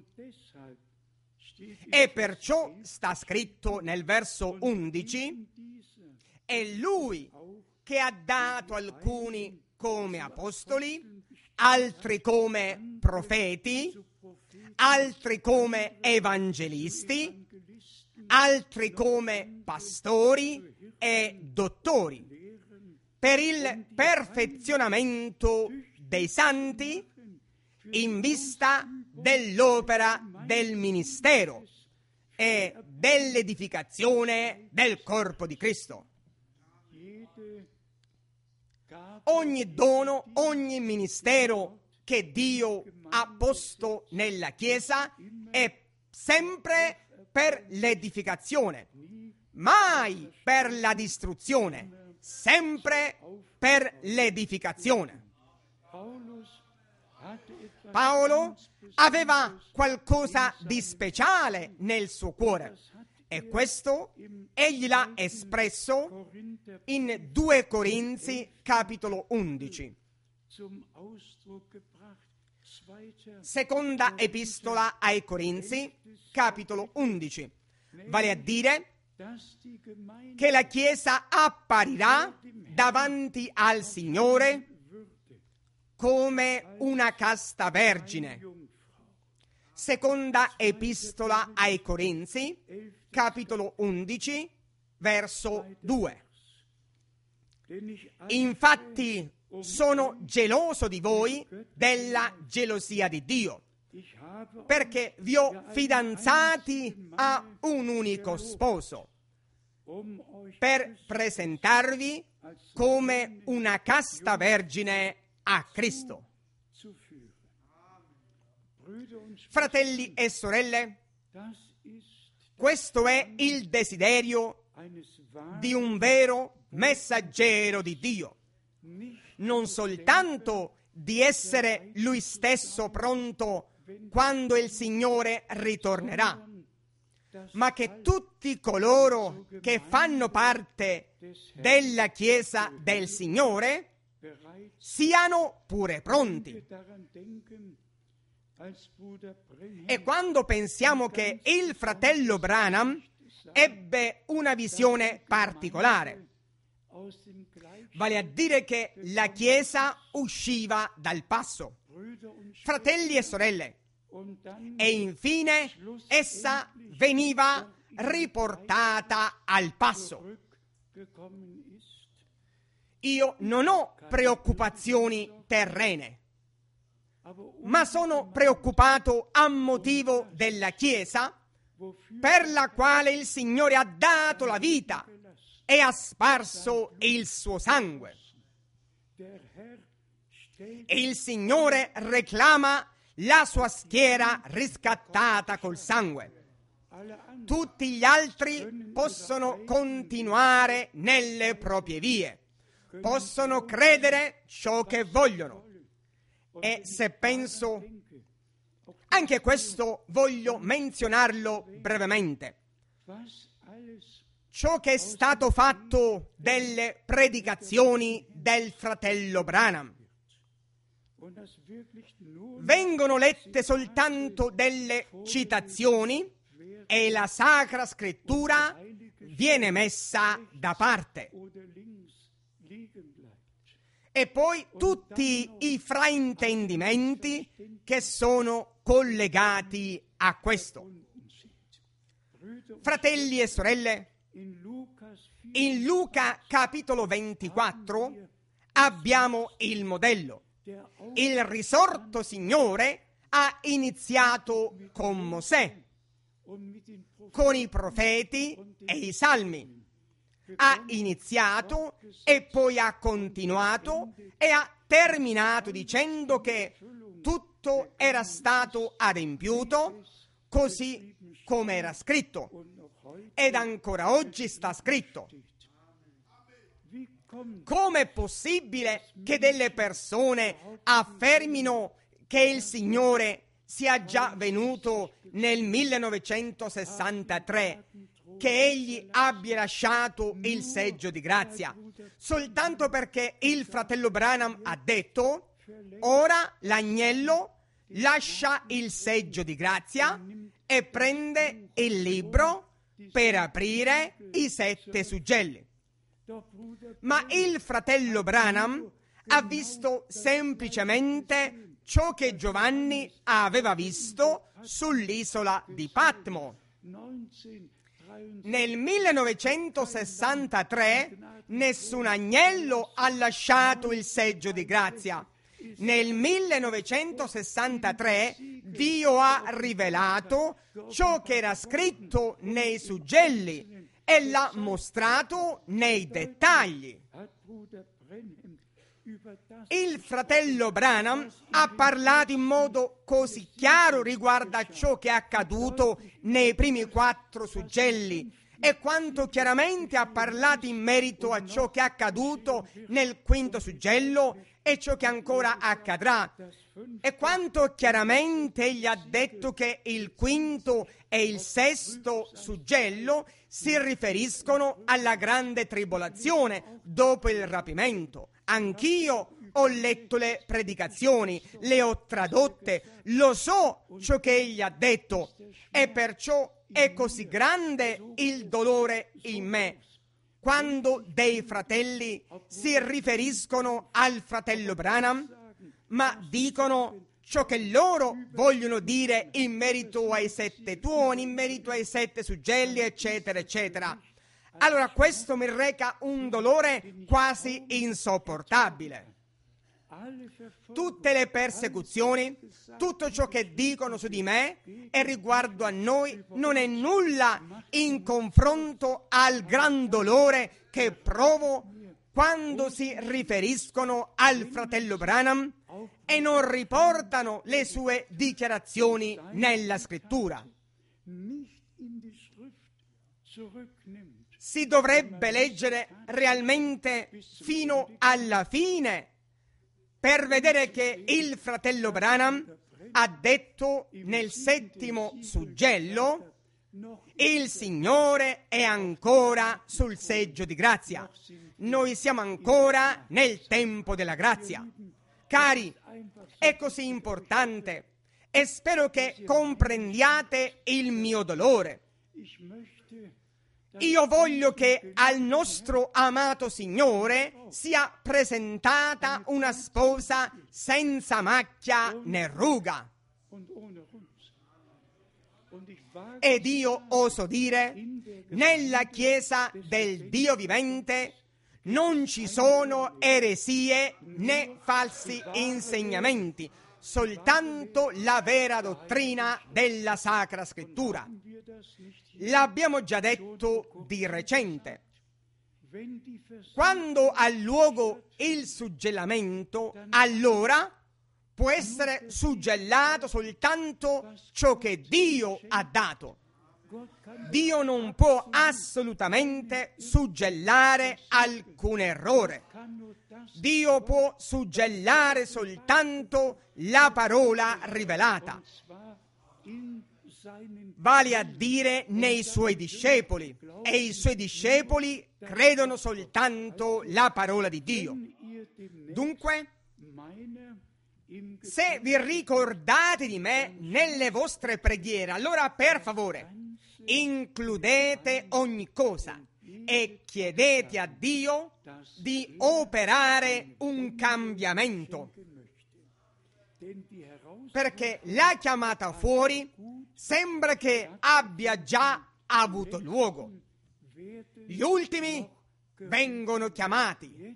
[SPEAKER 1] E perciò sta scritto nel verso undici: è Lui che ha dato alcuni come apostoli, altri come profeti, altri come evangelisti, altri come pastori e dottori, per il perfezionamento dei santi in vista dell'opera del ministero e dell'edificazione del corpo di Cristo. Ogni dono, ogni ministero che Dio ha posto nella Chiesa è sempre per l'edificazione, mai per la distruzione, sempre per l'edificazione. Paolo aveva qualcosa di speciale nel suo cuore e questo egli l'ha espresso in due Corinzi capitolo undici. Seconda epistola ai Corinzi capitolo undici, vale a dire che la Chiesa apparirà davanti al Signore come una casta vergine. Seconda epistola ai Corinzi, capitolo undici, verso due. Infatti sono geloso di voi della gelosia di Dio, perché vi ho fidanzati a un unico sposo, per presentarvi come una casta vergine a Cristo. Fratelli e sorelle, questo è il desiderio di un vero messaggero di Dio, non soltanto di essere lui stesso pronto quando il Signore ritornerà, ma che tutti coloro che fanno parte della Chiesa del Signore siano pure pronti. E quando pensiamo che il fratello Branham ebbe una visione particolare, vale a dire che la Chiesa usciva dal passo, fratelli e sorelle, e infine essa veniva riportata al passo. Io non ho preoccupazioni terrene, ma sono preoccupato a motivo della Chiesa, per la quale il Signore ha dato la vita e ha sparso il suo sangue. E il Signore reclama la sua schiera riscattata col sangue. Tutti gli altri possono continuare nelle proprie vie, possono credere ciò che vogliono. E se penso, anche questo voglio menzionarlo brevemente, ciò che è stato fatto delle predicazioni del fratello Branham. Vengono lette soltanto delle citazioni e la Sacra Scrittura viene messa da parte. E poi tutti i fraintendimenti che sono collegati a questo. Fratelli e sorelle, in Luca capitolo ventiquattro abbiamo il modello. Il risorto Signore ha iniziato con Mosè, con i profeti e i salmi. Ha iniziato e poi ha continuato e ha terminato dicendo che tutto era stato adempiuto così come era scritto, ed ancora oggi sta scritto. Com'è possibile che delle persone affermino che il Signore sia già venuto nel millenovecentosessantatré, che egli abbia lasciato il seggio di grazia, soltanto perché il fratello Branham ha detto: ora l'agnello lascia il seggio di grazia e prende il libro per aprire i sette suggelli. Ma il fratello Branham ha visto semplicemente ciò che Giovanni aveva visto sull'isola di Patmo. Nel millenovecentosessantatré nessun agnello ha lasciato il seggio di grazia. Nel millenovecentosessantatré Dio ha rivelato ciò che era scritto nei suggelli e l'ha mostrato nei dettagli. Il fratello Branham ha parlato in modo così chiaro riguardo a ciò che è accaduto nei primi quattro suggelli e quanto chiaramente ha parlato in merito a ciò che è accaduto nel quinto suggello e ciò che ancora accadrà, e quanto chiaramente egli ha detto che il quinto e il sesto suggello si riferiscono alla grande tribolazione dopo il rapimento. Anch'io ho letto le predicazioni, le ho tradotte, lo so ciò che egli ha detto, e perciò è così grande il dolore in me quando dei fratelli si riferiscono al fratello Branham, ma dicono ciò che loro vogliono dire in merito ai sette tuoni, in merito ai sette suggelli, eccetera, eccetera. Allora questo mi reca un dolore quasi insopportabile. Tutte le persecuzioni, tutto ciò che dicono su di me e riguardo a noi non è nulla in confronto al gran dolore che provo quando si riferiscono al fratello Branham e non riportano le sue dichiarazioni nella scrittura. Si dovrebbe leggere realmente fino alla fine per vedere che il fratello Branham ha detto nel settimo suggello: il Signore è ancora sul seggio di grazia. Noi siamo ancora nel tempo della grazia. Cari, è così importante e spero che comprendiate il mio dolore. Io voglio che al nostro amato Signore sia presentata una sposa senza macchia né ruga. Ed io oso dire, nella Chiesa del Dio vivente non ci sono eresie né falsi insegnamenti, soltanto la vera dottrina della Sacra Scrittura. L'abbiamo già detto di recente. Quando ha luogo il suggellamento, allora può essere suggellato soltanto ciò che Dio ha dato. Dio non può assolutamente suggellare alcun errore. Dio può suggellare soltanto la parola rivelata, vale a dire nei suoi discepoli, e i suoi discepoli credono soltanto la parola di Dio. Dunque, se vi ricordate di me nelle vostre preghiere, allora per favore includete ogni cosa e chiedete a Dio di operare un cambiamento, perché la chiamata fuori sembra che abbia già avuto luogo. Gli ultimi vengono chiamati.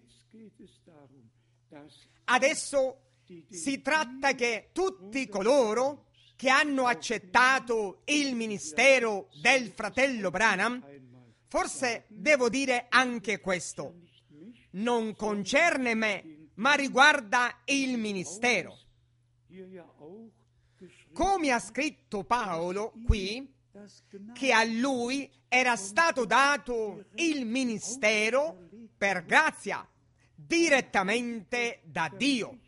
[SPEAKER 1] Adesso si tratta che tutti coloro che hanno accettato il ministero del fratello Branham, forse devo dire anche questo, non concerne me, ma riguarda il ministero. Come ha scritto Paolo qui, che a lui era stato dato il ministero per grazia, direttamente da Dio.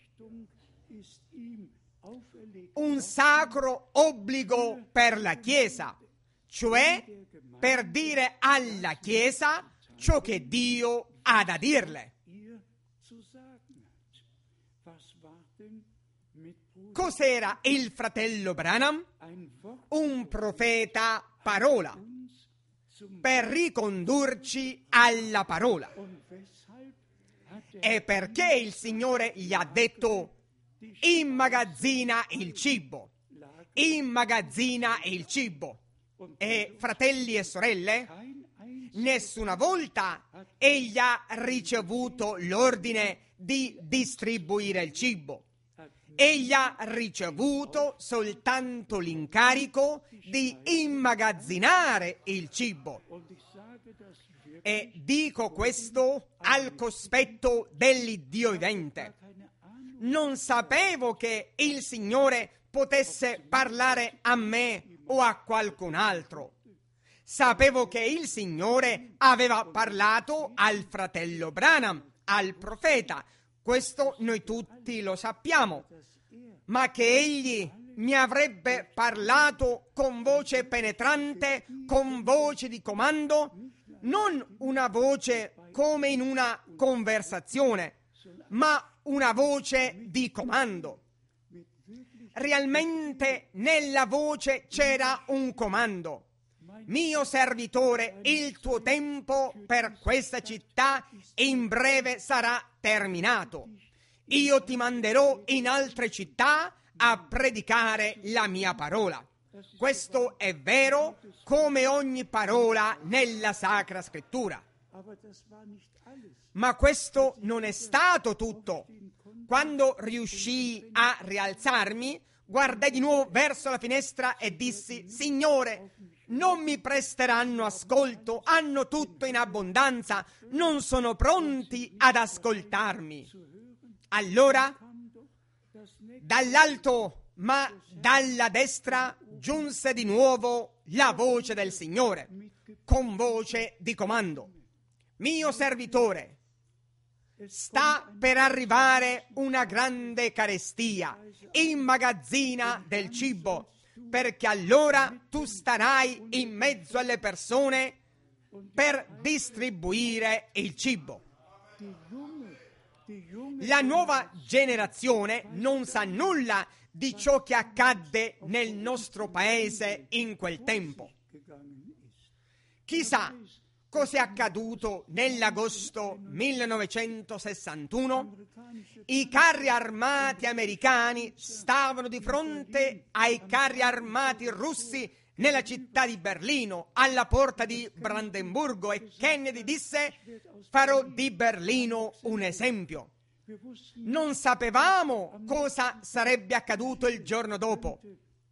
[SPEAKER 1] Un sacro obbligo per la Chiesa, cioè per dire alla Chiesa ciò che Dio ha da dirle. Cos'era il fratello Branham? Un profeta parola, per ricondurci alla parola. E perché il Signore gli ha detto: immagazzina il cibo, immagazzina il cibo. E fratelli e sorelle, nessuna volta egli ha ricevuto l'ordine di distribuire il cibo. Egli ha ricevuto soltanto l'incarico di immagazzinare il cibo. E dico questo al cospetto dell'Iddio vivente. Non sapevo che il Signore potesse parlare a me o a qualcun altro. Sapevo che il Signore aveva parlato al fratello Branham, al profeta. Questo noi tutti lo sappiamo. Ma che egli mi avrebbe parlato con voce penetrante, con voce di comando, non una voce come in una conversazione, ma una voce di comando. Realmente nella voce c'era un comando. Mio servitore, il tuo tempo per questa città in breve sarà terminato. Io ti manderò in altre città a predicare la mia parola. Questo è vero come ogni parola nella Sacra Scrittura. Ma questo non è stato tutto. Quando riuscii a rialzarmi, guardai di nuovo verso la finestra e dissi: Signore, non mi presteranno ascolto, hanno tutto in abbondanza, non sono pronti ad ascoltarmi. Allora, dall'alto, ma dalla destra, giunse di nuovo la voce del Signore, con voce di comando. Mio servitore, sta per arrivare una grande carestia, immagazzina del cibo, perché allora tu starai in mezzo alle persone per distribuire il cibo. La nuova generazione non sa nulla di ciò che accadde nel nostro paese in quel tempo. Chissà cosa è accaduto nell'agosto millenovecentosessantuno. I carri armati americani stavano di fronte ai carri armati russi nella città di Berlino, alla porta di Brandeburgo, e Kennedy disse: farò di Berlino un esempio. Non sapevamo cosa sarebbe accaduto il giorno dopo.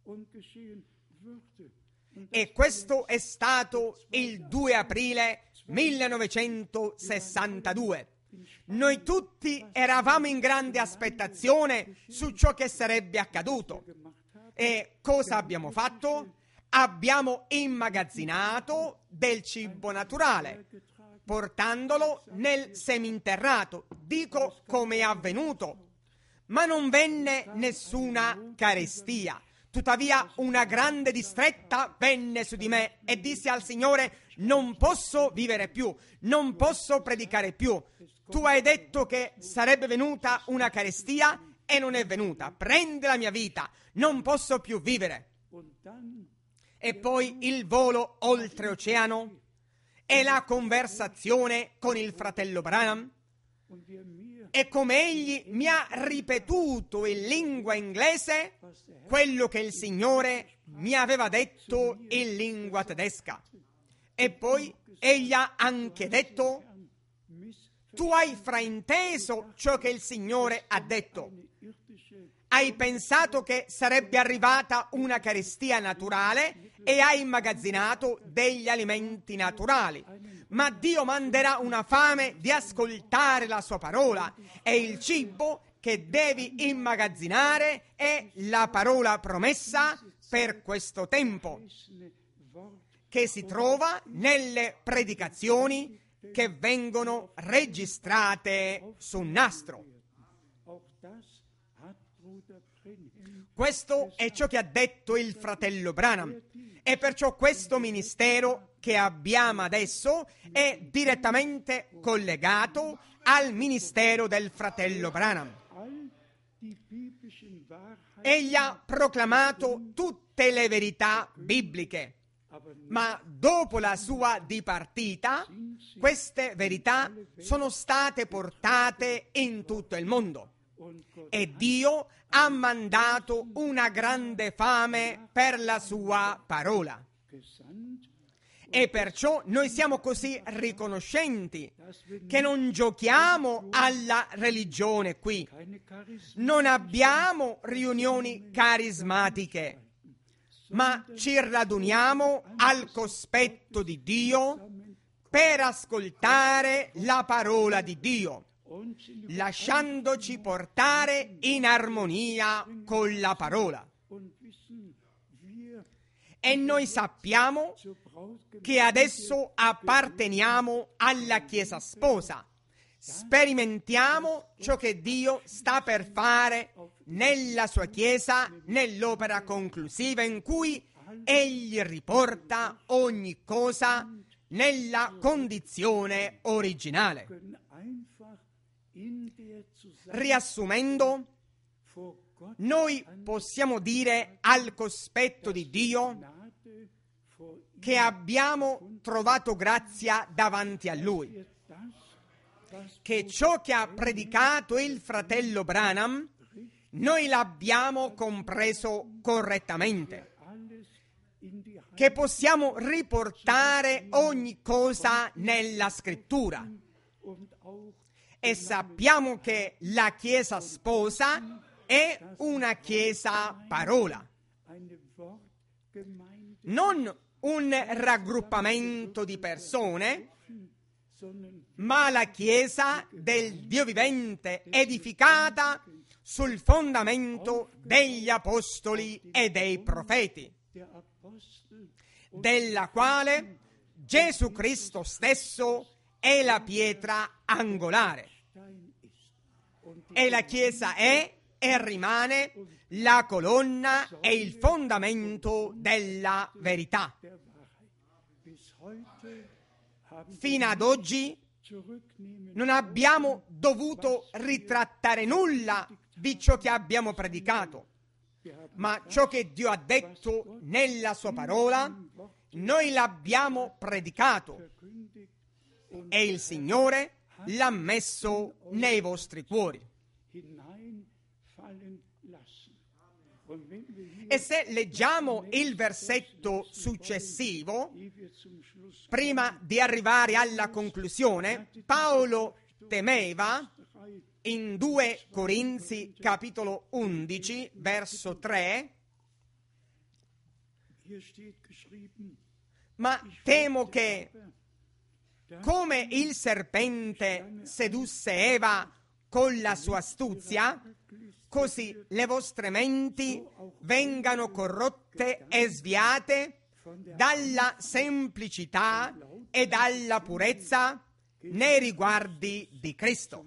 [SPEAKER 1] E questo è stato il due aprile millenovecentosessantadue. Noi tutti eravamo in grande aspettazione su ciò che sarebbe accaduto. E cosa abbiamo fatto? Abbiamo immagazzinato del cibo naturale, portandolo nel seminterrato. Dico come è avvenuto, ma non venne nessuna carestia. Tuttavia una grande distretta venne su di me e dissi al Signore: non posso vivere più, non posso predicare più. Tu hai detto che sarebbe venuta una carestia e non è venuta. Prendi la mia vita, non posso più vivere. E poi il volo oltreoceano e la conversazione con il fratello Branham, e come egli mi ha ripetuto in lingua inglese quello che il Signore mi aveva detto in lingua tedesca. E poi egli ha anche detto: tu hai frainteso ciò che il Signore ha detto. Hai pensato che sarebbe arrivata una carestia naturale e hai immagazzinato degli alimenti naturali. Ma Dio manderà una fame di ascoltare la sua parola, e il cibo che devi immagazzinare è la parola promessa per questo tempo, che si trova nelle predicazioni che vengono registrate su nastro. Questo è ciò che ha detto il fratello Branham, e perciò questo ministero che abbiamo adesso è direttamente collegato al ministero del fratello Branham. Egli ha proclamato tutte le verità bibliche, ma dopo la sua dipartita queste verità sono state portate in tutto il mondo, e Dio ha mandato una grande fame per la sua parola. E perciò noi siamo così riconoscenti che non giochiamo alla religione qui. Non abbiamo riunioni carismatiche, ma ci raduniamo al cospetto di Dio per ascoltare la parola di Dio, lasciandoci portare in armonia con la parola. E noi sappiamo che adesso apparteniamo alla Chiesa sposa. Sperimentiamo ciò che Dio sta per fare nella sua Chiesa, nell'opera conclusiva in cui Egli riporta ogni cosa nella condizione originale. Riassumendo, noi possiamo dire al cospetto di Dio che abbiamo trovato grazia davanti a Lui, che ciò che ha predicato il fratello Branham noi l'abbiamo compreso correttamente, che possiamo riportare ogni cosa nella Scrittura, e sappiamo che la Chiesa sposa è una Chiesa parola, non un raggruppamento di persone, ma la Chiesa del Dio vivente, edificata sul fondamento degli apostoli e dei profeti, della quale Gesù Cristo stesso è la pietra angolare. E la Chiesa è e rimane la colonna e il fondamento della verità. Fino ad oggi non abbiamo dovuto ritrattare nulla di ciò che abbiamo predicato, ma ciò che Dio ha detto nella sua parola, noi l'abbiamo predicato e il Signore l'ha messo nei vostri cuori. E se leggiamo il versetto successivo, prima di arrivare alla conclusione, Paolo temeva in due Corinzi capitolo undici, verso tre, ma temo che come il serpente sedusse Eva con la sua astuzia, così le vostre menti vengano corrotte e sviate dalla semplicità e dalla purezza nei riguardi di Cristo.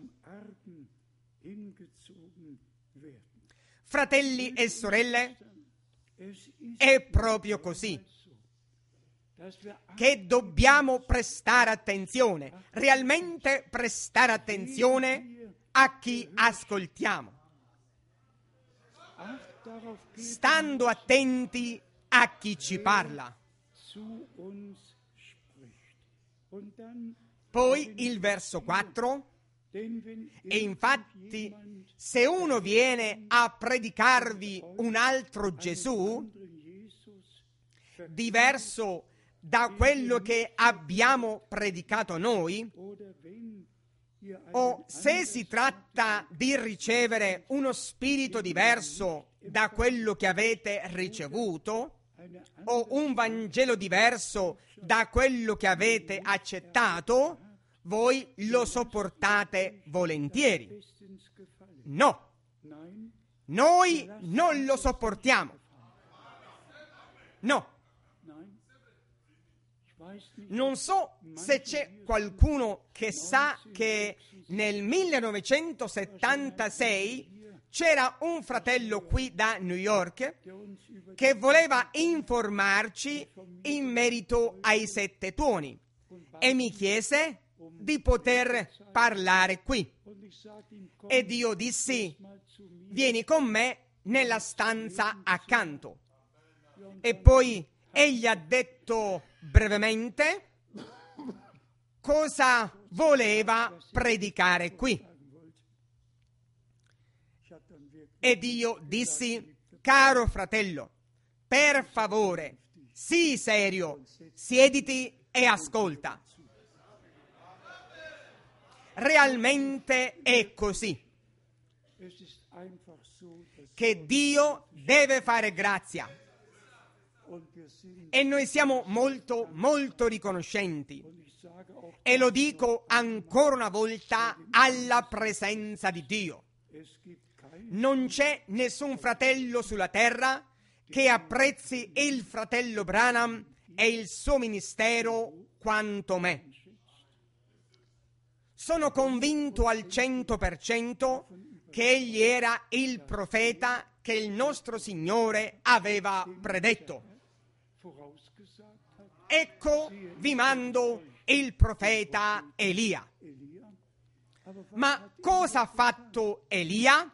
[SPEAKER 1] Fratelli e sorelle, è proprio così che dobbiamo prestare attenzione, realmente prestare attenzione a chi ascoltiamo, stando attenti a chi ci parla. Poi il verso quattro, e infatti se uno viene a predicarvi un altro Gesù, diverso da quello che abbiamo predicato noi, o se si tratta di ricevere uno spirito diverso da quello che avete ricevuto, o un Vangelo diverso da quello che avete accettato, voi lo sopportate volentieri. No, noi non lo sopportiamo. No. Non so se c'è qualcuno che sa che nel millenovecentosettantasei c'era un fratello qui da New York che voleva informarci in merito ai sette tuoni e mi chiese di poter parlare qui. Ed io dissi: vieni con me nella stanza accanto. E poi egli ha detto brevemente cosa voleva predicare qui. Ed io dissi: caro fratello, per favore, sii serio, siediti e ascolta. Realmente è così, che Dio deve fare grazia. E noi siamo molto, molto riconoscenti. E lo dico ancora una volta alla presenza di Dio. Non c'è nessun fratello sulla terra che apprezzi il fratello Branham e il suo ministero quanto me. Sono convinto al cento per cento che egli era il profeta che il nostro Signore aveva predetto. Ecco, vi mando il profeta Elia. Ma cosa ha fatto Elia?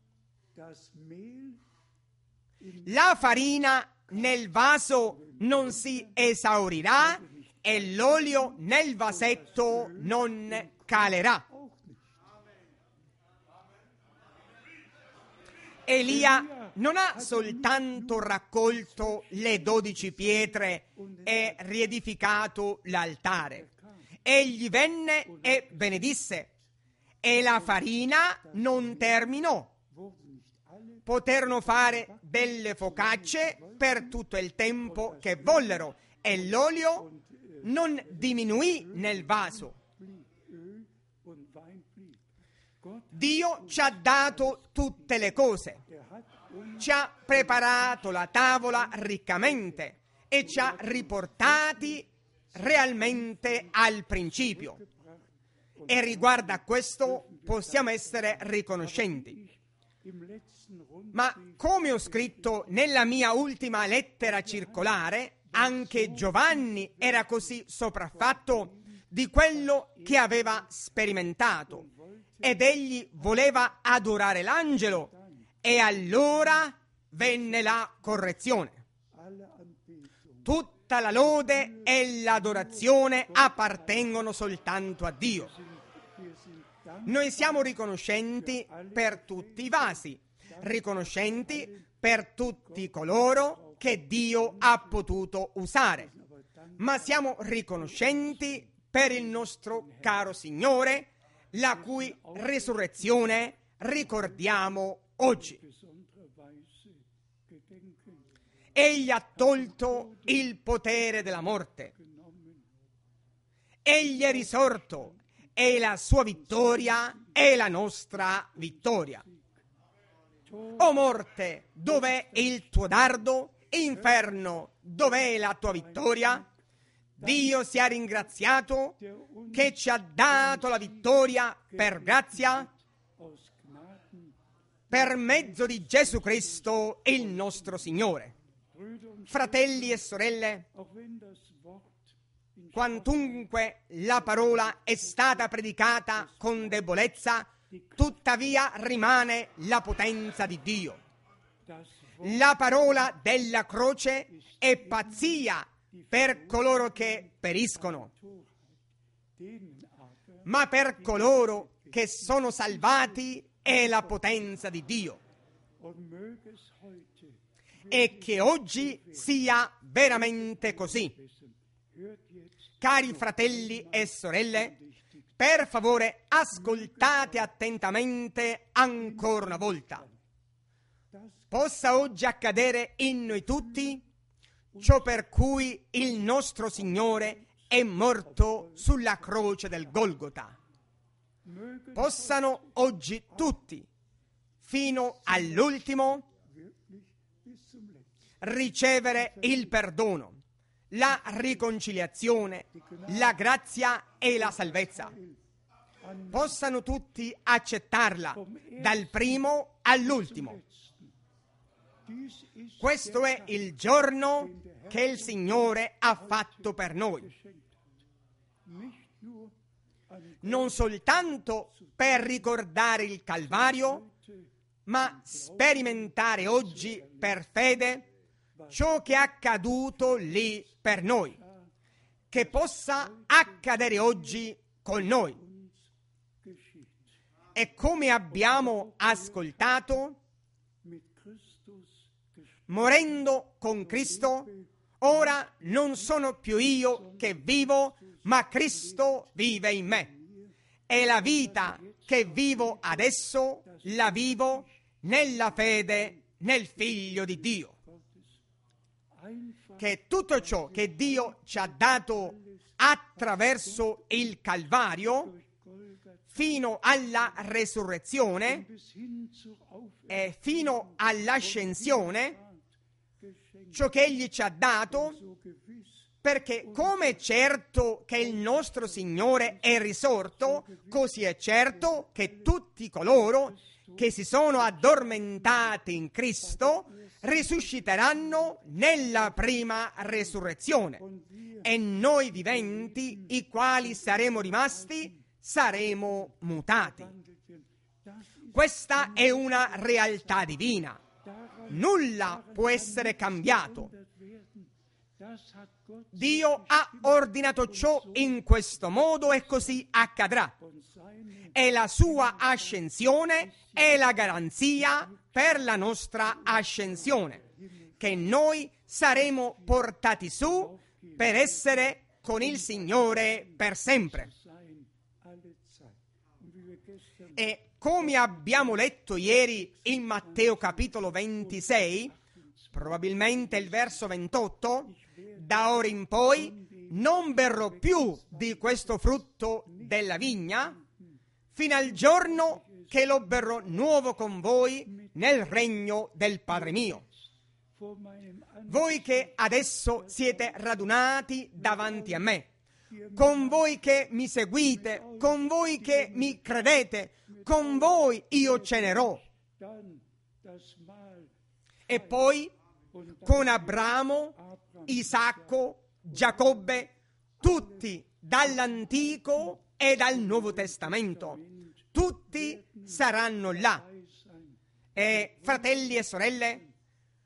[SPEAKER 1] La farina nel vaso non si esaurirà e l'olio nel vasetto non calerà. Elia non ha soltanto raccolto le dodici pietre e riedificato l'altare. Egli venne e benedisse, e la farina non terminò. Poterono fare delle focacce per tutto il tempo che vollero, e l'olio non diminuì nel vaso. Dio ci ha dato tutte le cose, ci ha preparato la tavola riccamente e ci ha riportati realmente al principio. E riguardo a questo possiamo essere riconoscenti. Ma come ho scritto nella mia ultima lettera circolare, anche Giovanni era così sopraffatto di quello che aveva sperimentato, ed egli voleva adorare l'angelo, e allora venne la correzione. Tutta la lode e l'adorazione appartengono soltanto a Dio. Noi siamo riconoscenti per tutti i vasi, riconoscenti per tutti coloro che Dio ha potuto usare, ma siamo riconoscenti per il nostro caro Signore, la cui risurrezione ricordiamo oggi. Egli ha tolto il potere della morte. Egli è risorto e la sua vittoria è la nostra vittoria. O morte, dov'è il tuo dardo? Inferno, dov'è la tua vittoria? Dio sia ringraziato che ci ha dato la vittoria per grazia, per mezzo di Gesù Cristo, il nostro Signore. Fratelli e sorelle, quantunque la parola è stata predicata con debolezza, tuttavia rimane la potenza di Dio. La parola della croce è pazzia per coloro che periscono, ma per coloro che sono salvati è la potenza di Dio. E che oggi sia veramente così. Cari fratelli e sorelle, per favore ascoltate attentamente ancora una volta. Possa oggi accadere in noi tutti ciò per cui il nostro Signore è morto sulla croce del Golgota. Possano oggi tutti, fino all'ultimo, ricevere il perdono, la riconciliazione, la grazia e la salvezza. Possano tutti accettarla dal primo all'ultimo. Questo è il giorno che il Signore ha fatto per noi. Non soltanto per ricordare il Calvario, ma sperimentare oggi per fede ciò che è accaduto lì per noi, che possa accadere oggi con noi. E come abbiamo ascoltato, morendo con Cristo, ora non sono più io che vivo, ma Cristo vive in me. E la vita che vivo adesso la vivo nella fede nel Figlio di Dio. Che tutto ciò che Dio ci ha dato attraverso il Calvario fino alla resurrezione e fino all'ascensione, ciò che Egli ci ha dato, perché come è certo che il nostro Signore è risorto, così è certo che tutti coloro che si sono addormentati in Cristo risusciteranno nella prima resurrezione, e noi viventi, i quali saremo rimasti, saremo mutati. Questa è una realtà divina. Nulla può essere cambiato. Dio ha ordinato ciò in questo modo e così accadrà. E la sua ascensione è la garanzia per la nostra ascensione, che noi saremo portati su per essere con il Signore per sempre. E come abbiamo letto ieri in Matteo capitolo ventisei, probabilmente il verso ventotto, da ora in poi non berrò più di questo frutto della vigna, fino al giorno che lo berrò nuovo con voi nel regno del Padre mio. Voi che adesso siete radunati davanti a me, con voi che mi seguite, con voi che mi credete, con voi io cenerò. E poi con Abramo, Isacco, Giacobbe, tutti dall'Antico e dal Nuovo Testamento, tutti saranno là. E fratelli e sorelle,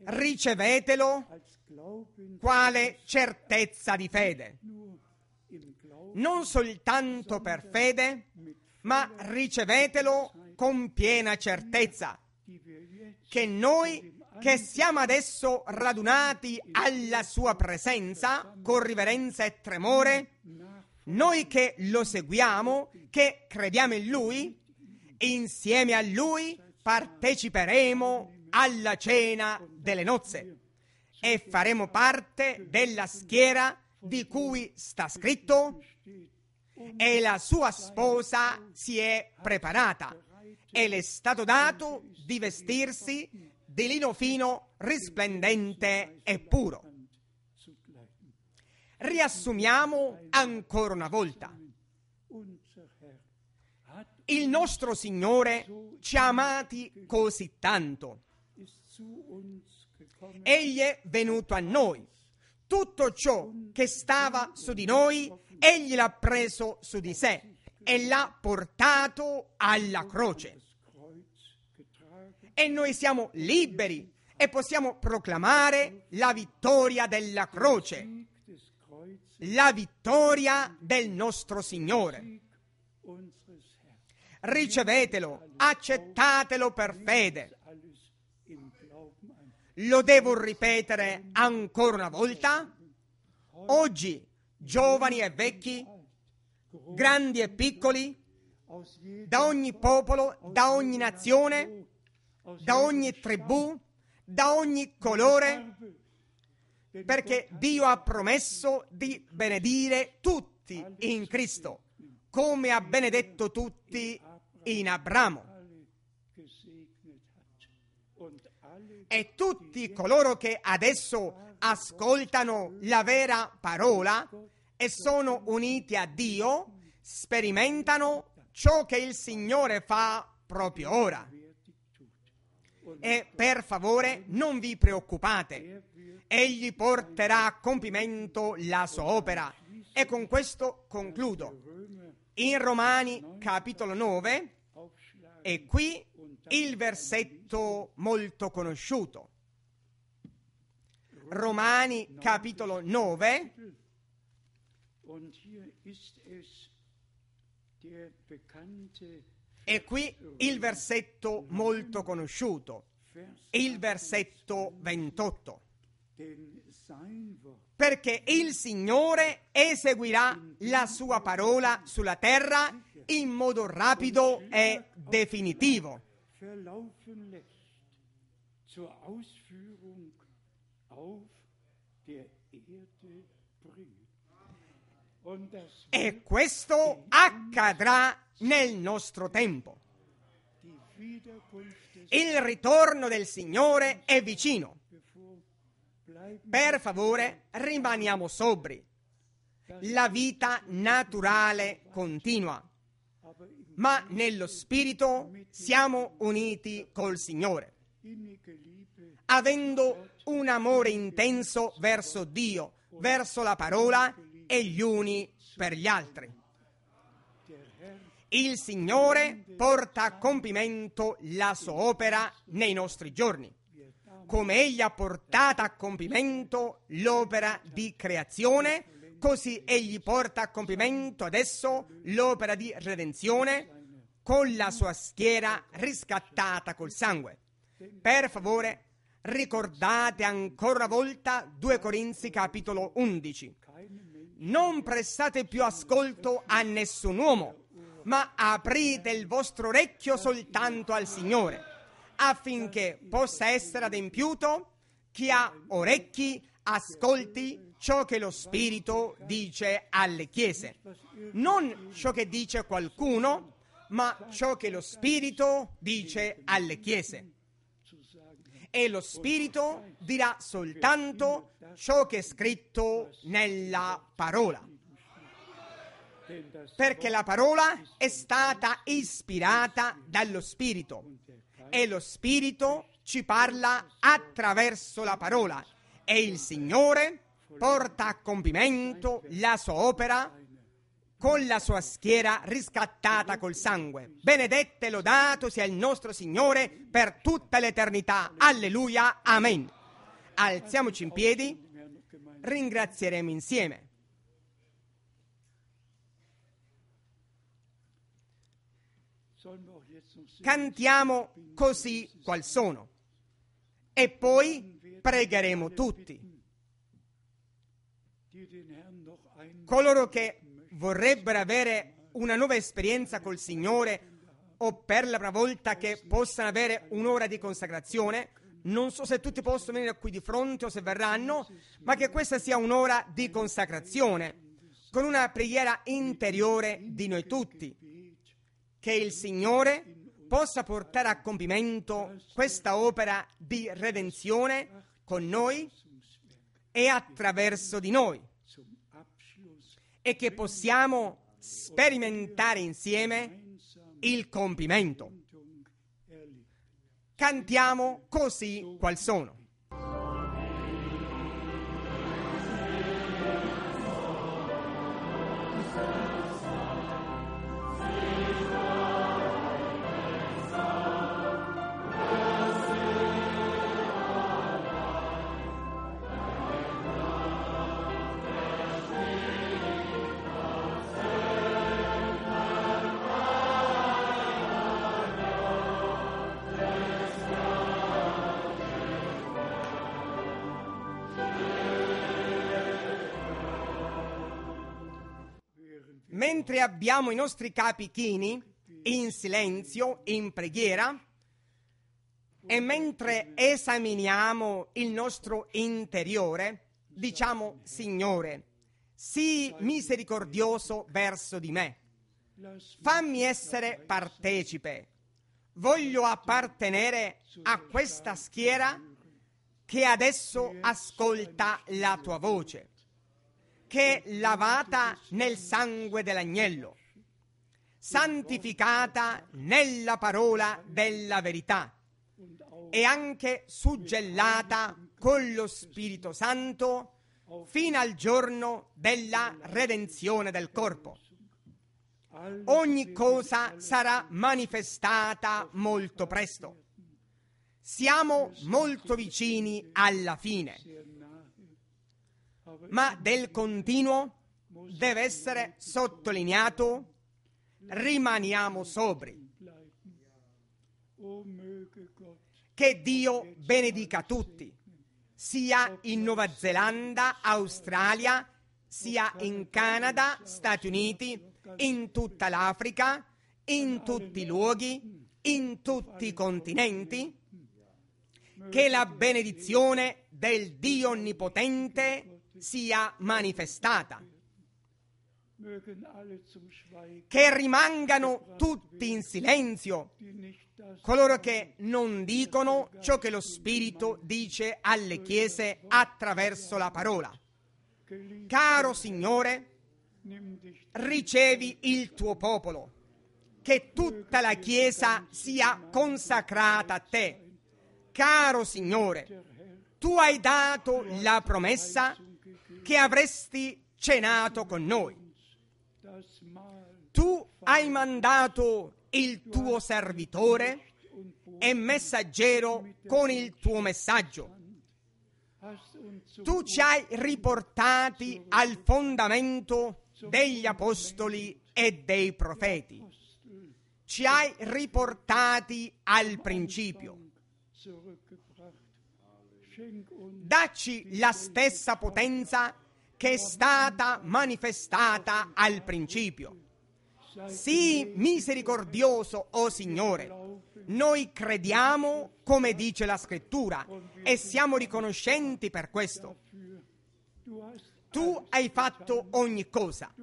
[SPEAKER 1] ricevetelo
[SPEAKER 2] als Glauben
[SPEAKER 1] quale certezza di fede,
[SPEAKER 2] nur im Glauben
[SPEAKER 1] non soltanto per fede, ma ricevetelo con piena certezza,
[SPEAKER 2] die wir jetzt
[SPEAKER 1] che noi che siamo adesso radunati alla sua presenza con riverenza e tremore, noi che lo seguiamo, che crediamo in Lui, insieme a Lui parteciperemo alla cena delle nozze e faremo parte della schiera di cui sta scritto: e la sua sposa si è preparata e le è stato dato di vestirsi di lino fino, risplendente e puro.
[SPEAKER 2] zu bleiben.
[SPEAKER 1] Riassumiamo ancora una volta.
[SPEAKER 2] Unser Herr hat
[SPEAKER 1] Il nostro Signore ci ha amati così tanto.
[SPEAKER 2] ist zu uns gekommen.
[SPEAKER 1] Egli è venuto a noi. Tutto ciò che stava su di noi, Egli l'ha preso su di sé e l'ha portato alla croce.
[SPEAKER 2] Das Kreuz getragen.
[SPEAKER 1] E noi siamo liberi e possiamo proclamare la vittoria della croce,
[SPEAKER 2] Sieg des Kreuzes,
[SPEAKER 1] la vittoria del nostro Signore.
[SPEAKER 2] Sieg unseres Herrn.
[SPEAKER 1] Ricevetelo, accettatelo per fede.
[SPEAKER 2] Alles im Glauben an.
[SPEAKER 1] Lo devo ripetere ancora una volta? Oggi, giovani e vecchi, grandi e piccoli,
[SPEAKER 2] Aus jedem
[SPEAKER 1] da ogni popolo, da ogni nazione, da ogni tribù, da ogni colore, perché Dio ha promesso di benedire tutti in Cristo, come ha benedetto tutti in Abramo.
[SPEAKER 2] alle gesegnet hat. Und alle
[SPEAKER 1] E tutti coloro che adesso ascoltano la vera parola e sono uniti a Dio, sperimentano ciò che il Signore fa proprio ora.
[SPEAKER 2] wertig tut.
[SPEAKER 1] E per favore non vi preoccupate, Egli porterà a compimento la sua opera. E con questo concludo.
[SPEAKER 2] Römer
[SPEAKER 1] In Romani capitolo nove,
[SPEAKER 2] aufschlagen.
[SPEAKER 1] e qui il versetto molto conosciuto. Romani capitolo nove,
[SPEAKER 2] Und hier ist es der bekannte
[SPEAKER 1] e qui il versetto molto conosciuto,
[SPEAKER 2] Vers,
[SPEAKER 1] il versetto ventotto.
[SPEAKER 2] denn sein Wort
[SPEAKER 1] Perché il Signore eseguirà la sua parola sulla terra in modo rapido e definitivo.
[SPEAKER 2] verlaufen lässt, zur Ausführung auf der Erde bringt. Und das
[SPEAKER 1] E questo accadrà nel nostro tempo.
[SPEAKER 2] die Wiederkunft des
[SPEAKER 1] Il ritorno del Signore è vicino.
[SPEAKER 2] bevor bleiben
[SPEAKER 1] Per favore, rimaniamo sobri. La vita naturale continua,
[SPEAKER 2] aber in
[SPEAKER 1] ma nello spirito siamo uniti col Signore,
[SPEAKER 2] innige Liebe
[SPEAKER 1] avendo un amore intenso verso Dio, verso la parola e gli uni per gli altri.
[SPEAKER 2] der Herr
[SPEAKER 1] Il Signore porta a compimento la sua opera nei nostri giorni, come Egli ha portato a compimento l'opera di creazione, così Egli porta a compimento adesso l'opera di redenzione con la sua schiera riscattata col sangue. Per favore, ricordate ancora una volta due Corinzi capitolo undici. Non prestate più ascolto a nessun uomo, ma aprite il vostro orecchio soltanto al Signore, affinché possa essere adempiuto. Chi ha orecchi ascolti ciò che lo Spirito dice alle chiese. Non ciò che dice qualcuno, ma ciò che lo Spirito dice alle chiese. E lo Spirito dirà soltanto ciò che è scritto nella parola.
[SPEAKER 2] denn das
[SPEAKER 1] Perché la parola è stata ispirata dallo Spirito e lo Spirito ci parla attraverso la parola e il Signore porta a compimento la sua opera con la sua schiera riscattata col sangue. Benedetto e lodato sia il nostro Signore per tutta l'eternità. Alleluia. Amen. Alziamoci in piedi, ringrazieremo insieme. Cantiamo Così qual sono e poi pregheremo tutti. Coloro che vorrebbero avere una nuova esperienza col Signore o per la prima volta che possano avere un'ora di consacrazione, non so se tutti possono venire qui di fronte o se verranno, ma che questa sia un'ora di consacrazione, con una preghiera interiore di noi tutti, che il Signore possa portare a compimento questa opera di redenzione con noi e attraverso di noi, e che possiamo sperimentare insieme il compimento. Cantiamo Così qual sono. Mentre abbiamo i nostri capi chini in silenzio, in preghiera, e mentre esaminiamo il nostro interiore, diciamo: Signore, sii misericordioso verso di me, fammi essere partecipe, voglio appartenere a questa schiera che adesso ascolta la tua voce, che è lavata nel sangue dell'agnello, santificata nella parola della verità e anche suggellata con lo Spirito Santo fino al giorno della redenzione del corpo. Ogni cosa sarà manifestata molto presto. Siamo molto vicini alla fine, ma del continuo deve essere sottolineato: rimaniamo sobri. Che Dio benedica tutti, sia in Nuova Zelanda, Australia, sia in Canada, Stati Uniti, in tutta l'Africa, in tutti i luoghi, in tutti i continenti. Che la benedizione del Dio Onnipotente sia manifestata, che rimangano tutti in silenzio coloro che non dicono ciò che lo Spirito dice alle chiese attraverso la parola. Caro Signore, ricevi il tuo popolo, che tutta la Chiesa sia consacrata a te. Caro Signore, tu hai dato la promessa che avresti cenato con noi. Tu hai mandato il tuo servitore e messaggero con il tuo messaggio. Tu ci hai riportati al fondamento degli apostoli e dei profeti. Ci hai riportati al principio. Dacci la stessa potenza che è stata manifestata al principio. Sii misericordioso, o Signore. Noi crediamo come dice la Scrittura e siamo riconoscenti per questo. Tu hai fatto ogni cosa.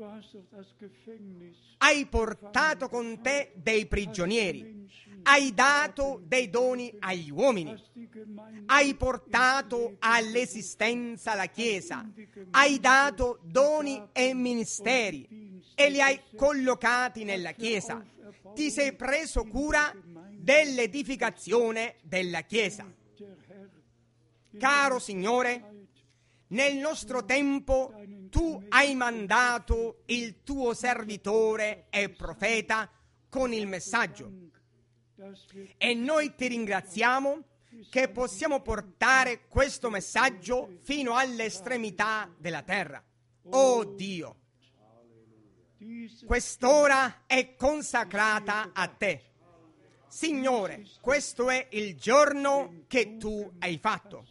[SPEAKER 1] Hai portato con te dei prigionieri. Hai dato dei doni agli uomini. Hai portato all'esistenza la Chiesa. Hai dato doni e ministeri e li hai collocati nella Chiesa. Ti sei preso cura dell'edificazione della Chiesa. Caro Signore, nel nostro tempo tu hai mandato il tuo servitore e profeta con il messaggio e noi ti ringraziamo che possiamo portare questo messaggio fino alle estremità della terra. Oh Dio, quest'ora è consacrata a te. Signore, questo è il giorno che tu hai fatto.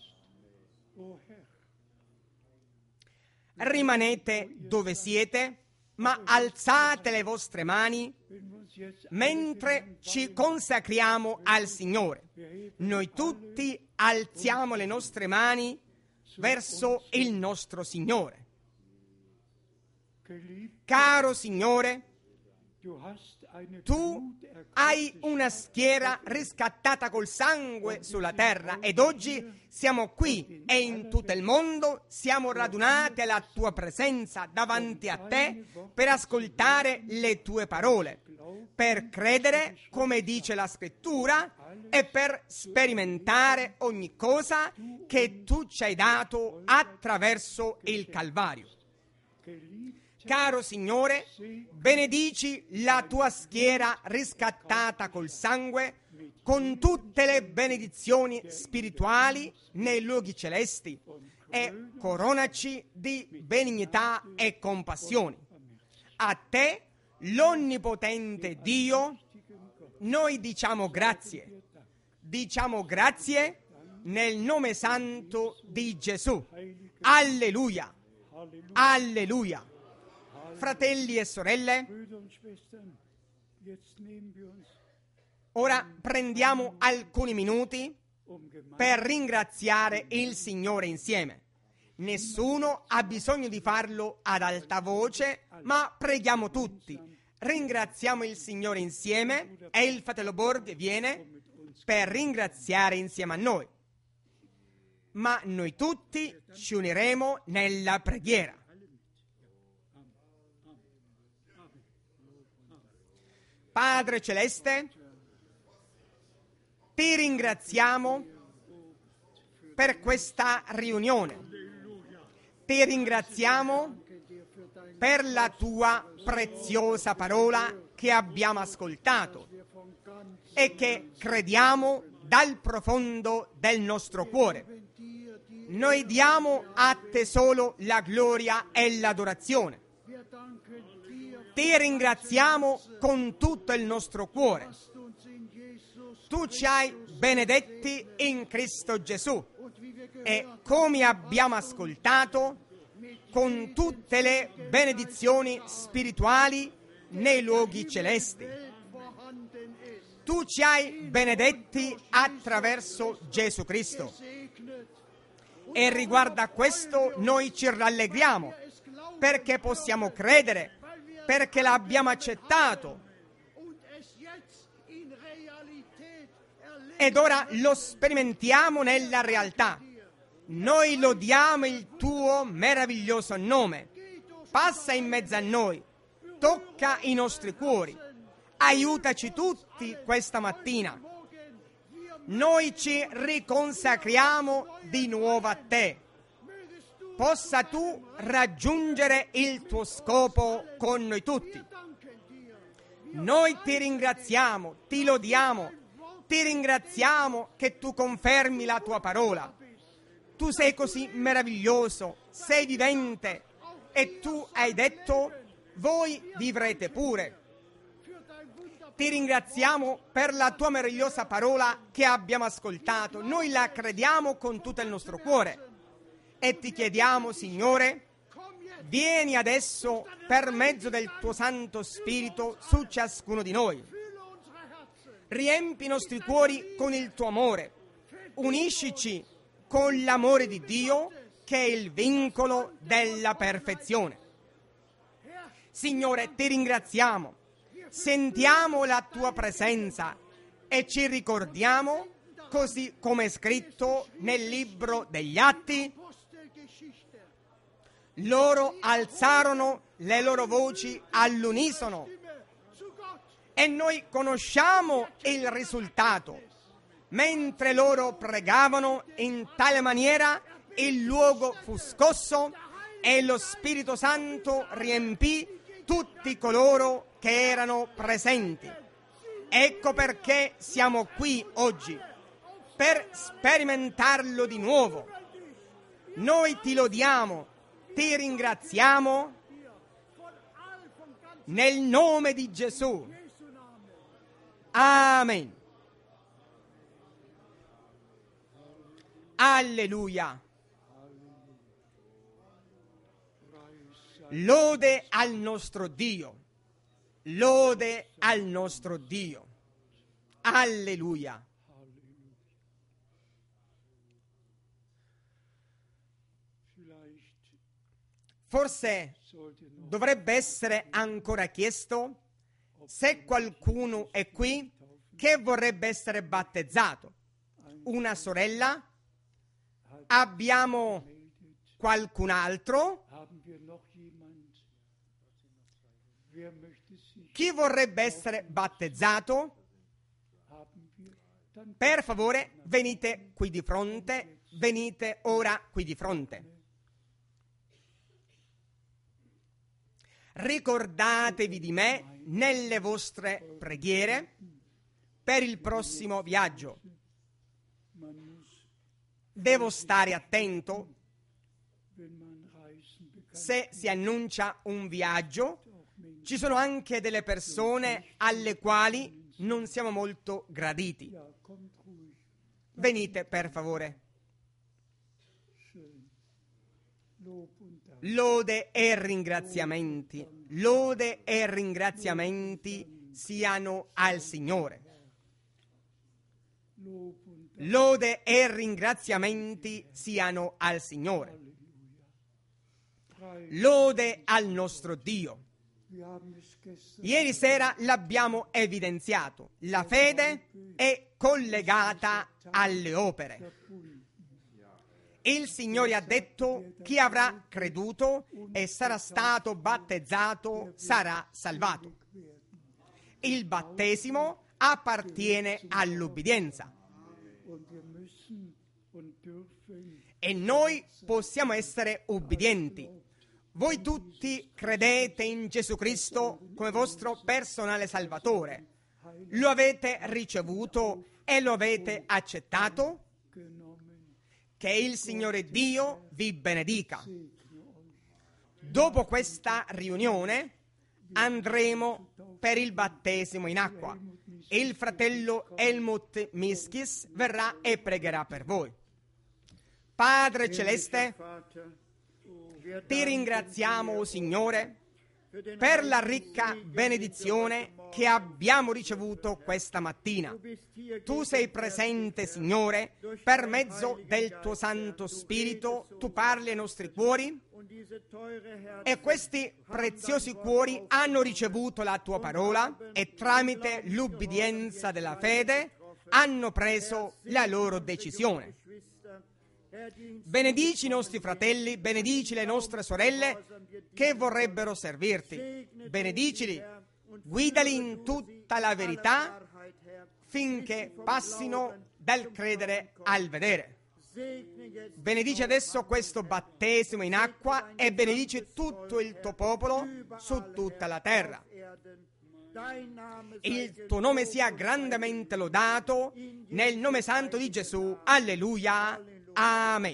[SPEAKER 1] Rimanete dove siete, ma alzate le vostre mani mentre ci consacriamo al Signore. Noi tutti alziamo le nostre mani verso il nostro Signore. Caro Signore, tu hai una schiera riscattata col sangue sulla terra ed oggi siamo qui e in tutto il mondo siamo radunati alla tua presenza davanti a te per ascoltare le tue parole, per credere come dice la scrittura e per sperimentare ogni cosa che tu ci hai dato attraverso il Calvario. Caro Signore, benedici la tua schiera riscattata col sangue con tutte le benedizioni spirituali nei luoghi celesti e coronaci di benignità e compassione. A te, l'onnipotente Dio, noi diciamo grazie. Diciamo grazie nel nome santo di Gesù. Alleluia! Alleluia! Fratelli e sorelle, ora prendiamo alcuni minuti per ringraziare il Signore insieme. Nessuno ha bisogno di farlo ad alta voce, ma preghiamo tutti. Ringraziamo il Signore insieme e il fratello Borg viene per ringraziare insieme a noi. Ma noi tutti ci uniremo nella preghiera. Padre Celeste, ti ringraziamo per questa riunione. Ti ringraziamo per la tua preziosa parola che abbiamo ascoltato e che crediamo dal profondo del nostro cuore. Noi diamo a te solo la gloria e l'adorazione. Ti ringraziamo con tutto il nostro cuore. Tu ci hai benedetti in Cristo Gesù e, come abbiamo ascoltato, con tutte le benedizioni spirituali nei luoghi celesti. Tu ci hai benedetti attraverso Gesù Cristo. E riguardo a questo noi ci rallegriamo, perché possiamo credere, perché l'abbiamo accettato ed ora lo sperimentiamo nella realtà. Noi lodiamo il tuo meraviglioso nome. Passa in mezzo a noi, tocca i nostri cuori, aiutaci tutti questa mattina. Noi ci riconsacriamo di nuovo a te. Possa tu raggiungere il tuo scopo con noi tutti. Noi ti ringraziamo, ti lodiamo, ti ringraziamo che tu confermi la tua parola. Tu sei così meraviglioso, sei vivente e tu hai detto, voi vivrete pure. Ti ringraziamo per la tua meravigliosa parola che abbiamo ascoltato. Noi la crediamo con tutto il nostro cuore. E ti chiediamo, Signore, vieni adesso per mezzo del tuo Santo Spirito su ciascuno di noi. Riempi i nostri cuori con il tuo amore. Uniscici con l'amore di Dio, che è il vincolo della perfezione. Signore, ti ringraziamo. Sentiamo la tua presenza e ci ricordiamo, così come è scritto nel libro degli Atti, loro alzarono le loro voci all'unisono e noi conosciamo il risultato. Mentre loro pregavano in tale maniera, il luogo fu scosso e lo Spirito Santo riempì tutti coloro che erano presenti. Ecco perché siamo qui oggi. per sperimentarlo di nuovo. Noi ti lodiamo, ti ringraziamo nel nome di Gesù. Amen. Alleluia. Lode al nostro Dio. Lode al nostro Dio. Alleluia. Forse dovrebbe essere ancora chiesto se qualcuno è qui che vorrebbe essere battezzato. Una sorella? Abbiamo qualcun altro? Chi vorrebbe essere battezzato? Per favore, venite qui di fronte, venite ora qui di fronte. Ricordatevi di me nelle vostre preghiere per il prossimo viaggio. Devo stare attento se si annuncia un viaggio. Ci sono anche delle persone alle quali non siamo molto graditi. Venite, per favore. Lode e ringraziamenti, lode e ringraziamenti siano al Signore. Lode e ringraziamenti siano al Signore. Lode al nostro Dio. Ieri sera l'abbiamo evidenziato. La fede è collegata alle opere. Il Signore ha detto: chi avrà creduto e sarà stato battezzato sarà salvato. Il battesimo appartiene all'obbedienza. E noi possiamo essere obbedienti. Voi tutti credete in Gesù Cristo come vostro personale Salvatore. Lo avete ricevuto e lo avete accettato? Che il Signore Dio vi benedica. Dopo questa riunione andremo per il battesimo in acqua. Il fratello Helmut Miskis verrà e pregherà per voi. Padre Celeste, ti ringraziamo, o Signore, per la ricca benedizione che abbiamo ricevuto questa mattina. Tu sei presente, Signore, per mezzo del tuo Santo Spirito, tu parli ai nostri cuori e questi preziosi cuori hanno ricevuto la tua parola e tramite l'ubbidienza della fede hanno preso la loro decisione. Benedici i nostri fratelli, benedici le nostre sorelle che vorrebbero servirti. Benedicili, guidali in tutta la verità finché passino dal credere al vedere. Benedici adesso questo battesimo in acqua e benedici tutto il tuo popolo su tutta la terra. Il tuo nome sia grandemente lodato nel nome santo di Gesù. Alleluia. Amen.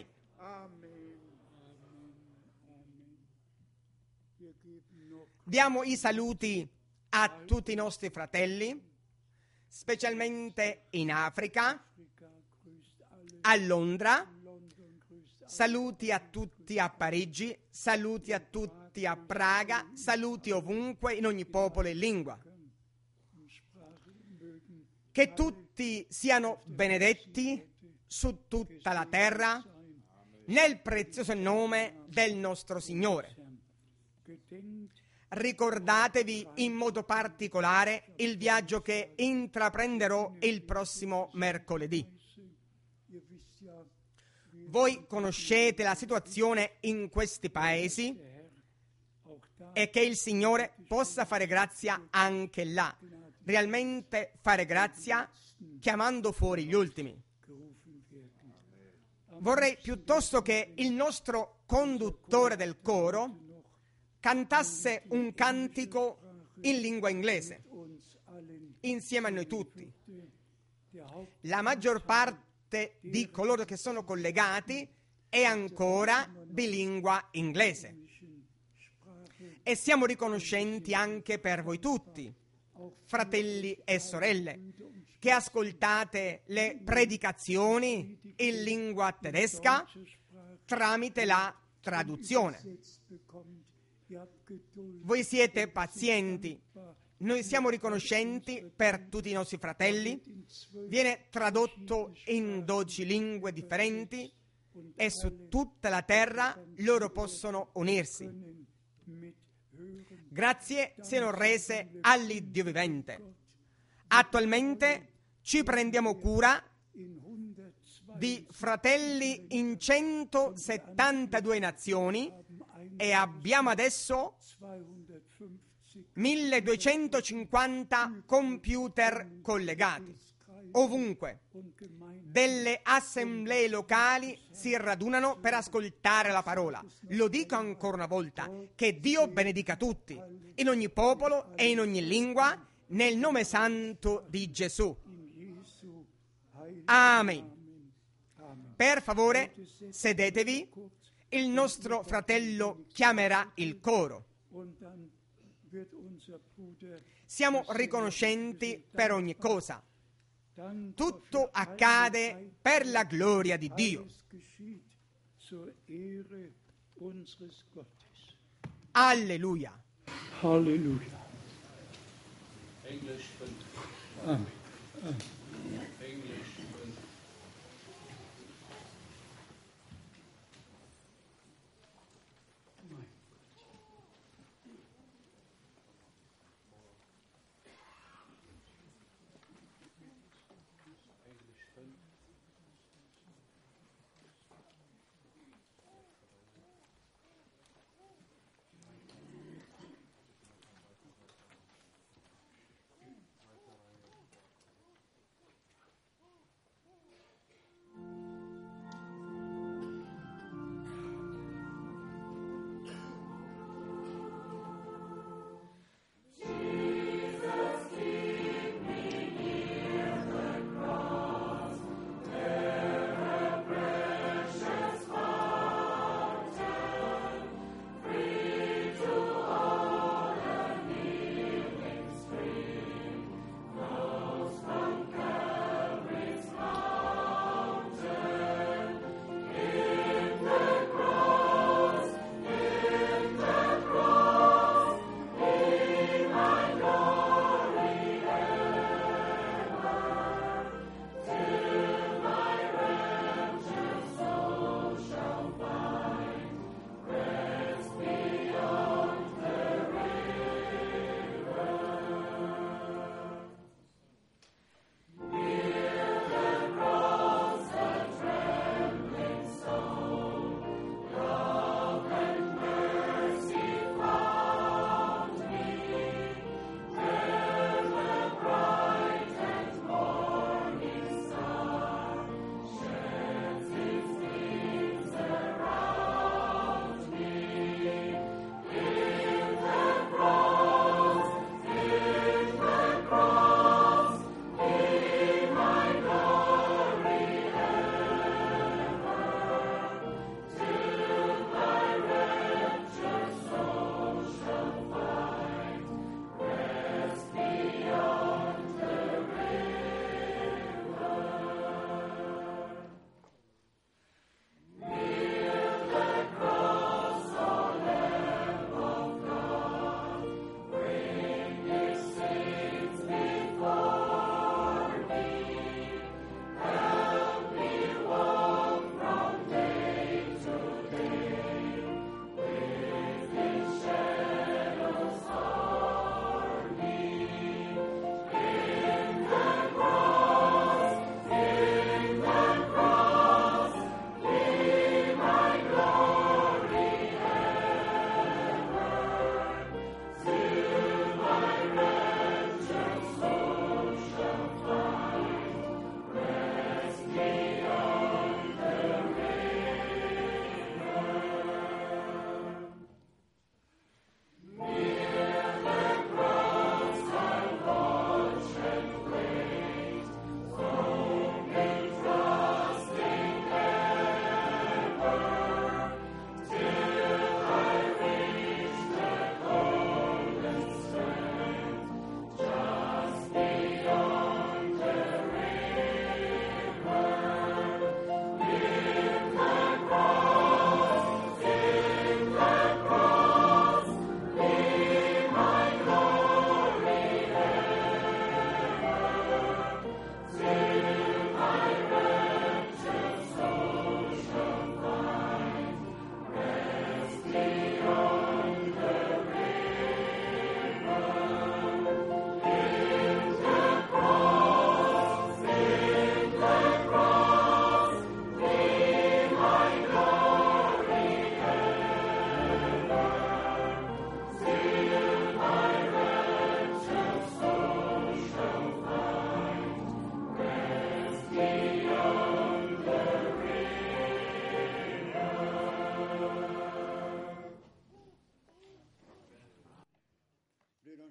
[SPEAKER 1] Diamo i saluti a tutti i nostri fratelli, specialmente in Africa, a Londra. Saluti a tutti a Parigi, saluti a tutti a Praga, saluti ovunque, in ogni popolo e lingua. Che tutti siano benedetti su tutta la terra, nel prezioso nome del nostro Signore. Ricordatevi in modo particolare il viaggio che intraprenderò il prossimo mercoledì. Voi conoscete la situazione in questi paesi e che il Signore possa fare grazia anche là, realmente fare grazia chiamando fuori gli ultimi. Vorrei piuttosto che il nostro conduttore del coro cantasse un cantico in lingua inglese insieme a noi tutti. La maggior parte parte di coloro che sono collegati è ancora di lingua inglese. E siamo riconoscenti anche per voi tutti, fratelli e sorelle, che ascoltate le predicazioni in lingua tedesca tramite la traduzione. Voi siete pazienti, noi siamo riconoscenti per tutti i nostri fratelli, viene tradotto in dodici lingue differenti e su tutta la terra loro possono unirsi. Grazie siano rese all'Iddio vivente. Attualmente ci prendiamo cura di fratelli in centosettantadue nazioni e abbiamo adesso milleduecentocinquanta computer collegati. Ovunque delle assemblee locali si radunano per ascoltare la parola. Lo dico ancora una volta, che Dio benedica tutti, in ogni popolo e in ogni lingua, nel nome santo di Gesù. Amen. Per favore, sedetevi, il nostro fratello chiamerà il coro. Siamo riconoscenti per ogni cosa. Tutto accade per la gloria di Dio. Alleluia.
[SPEAKER 2] Halleluja. Amen. Amen.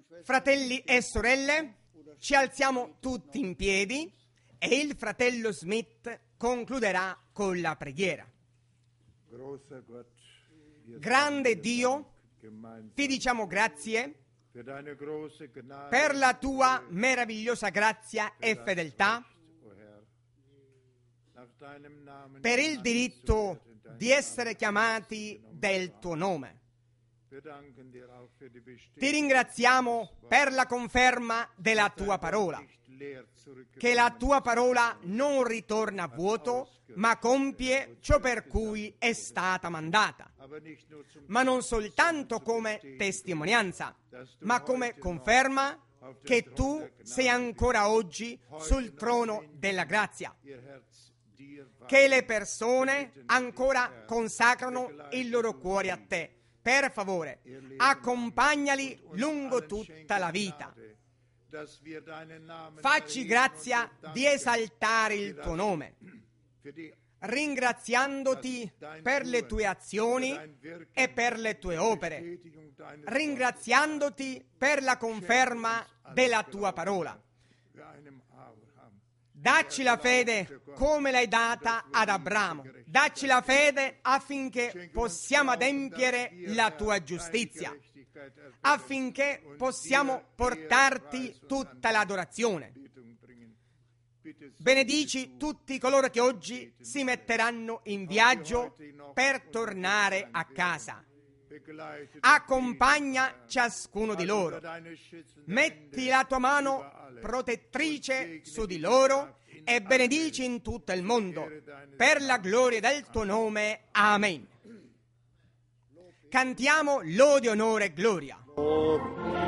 [SPEAKER 1] Fratelli e sorelle, ci alziamo tutti in piedi e il fratello Smith concluderà con la preghiera. Grande Dio, ti diciamo grazie per la tua meravigliosa grazia e fedeltà, per il diritto di essere chiamati del tuo nome. Ti ringraziamo per la conferma della tua parola, che la tua parola non ritorna a vuoto, ma compie ciò per cui è stata mandata, ma non soltanto come testimonianza, ma come conferma che tu sei ancora oggi sul trono della grazia, che le persone ancora consacrano il loro cuore a te. Per favore, accompagnali lungo tutta la vita. Facci grazia di esaltare il tuo nome, ringraziandoti per le tue azioni e per le tue opere, ringraziandoti per la conferma della tua parola. Dacci la fede come l'hai data ad Abramo. Dacci la fede affinché possiamo adempiere la tua giustizia, affinché possiamo portarti tutta l'adorazione. Benedici tutti coloro che oggi si metteranno in viaggio per tornare a casa. Accompagna ciascuno di loro. Metti la tua mano protettrice su di loro e benedici in tutto il mondo, per la gloria del tuo nome. Amen. Cantiamo lode, onore e gloria.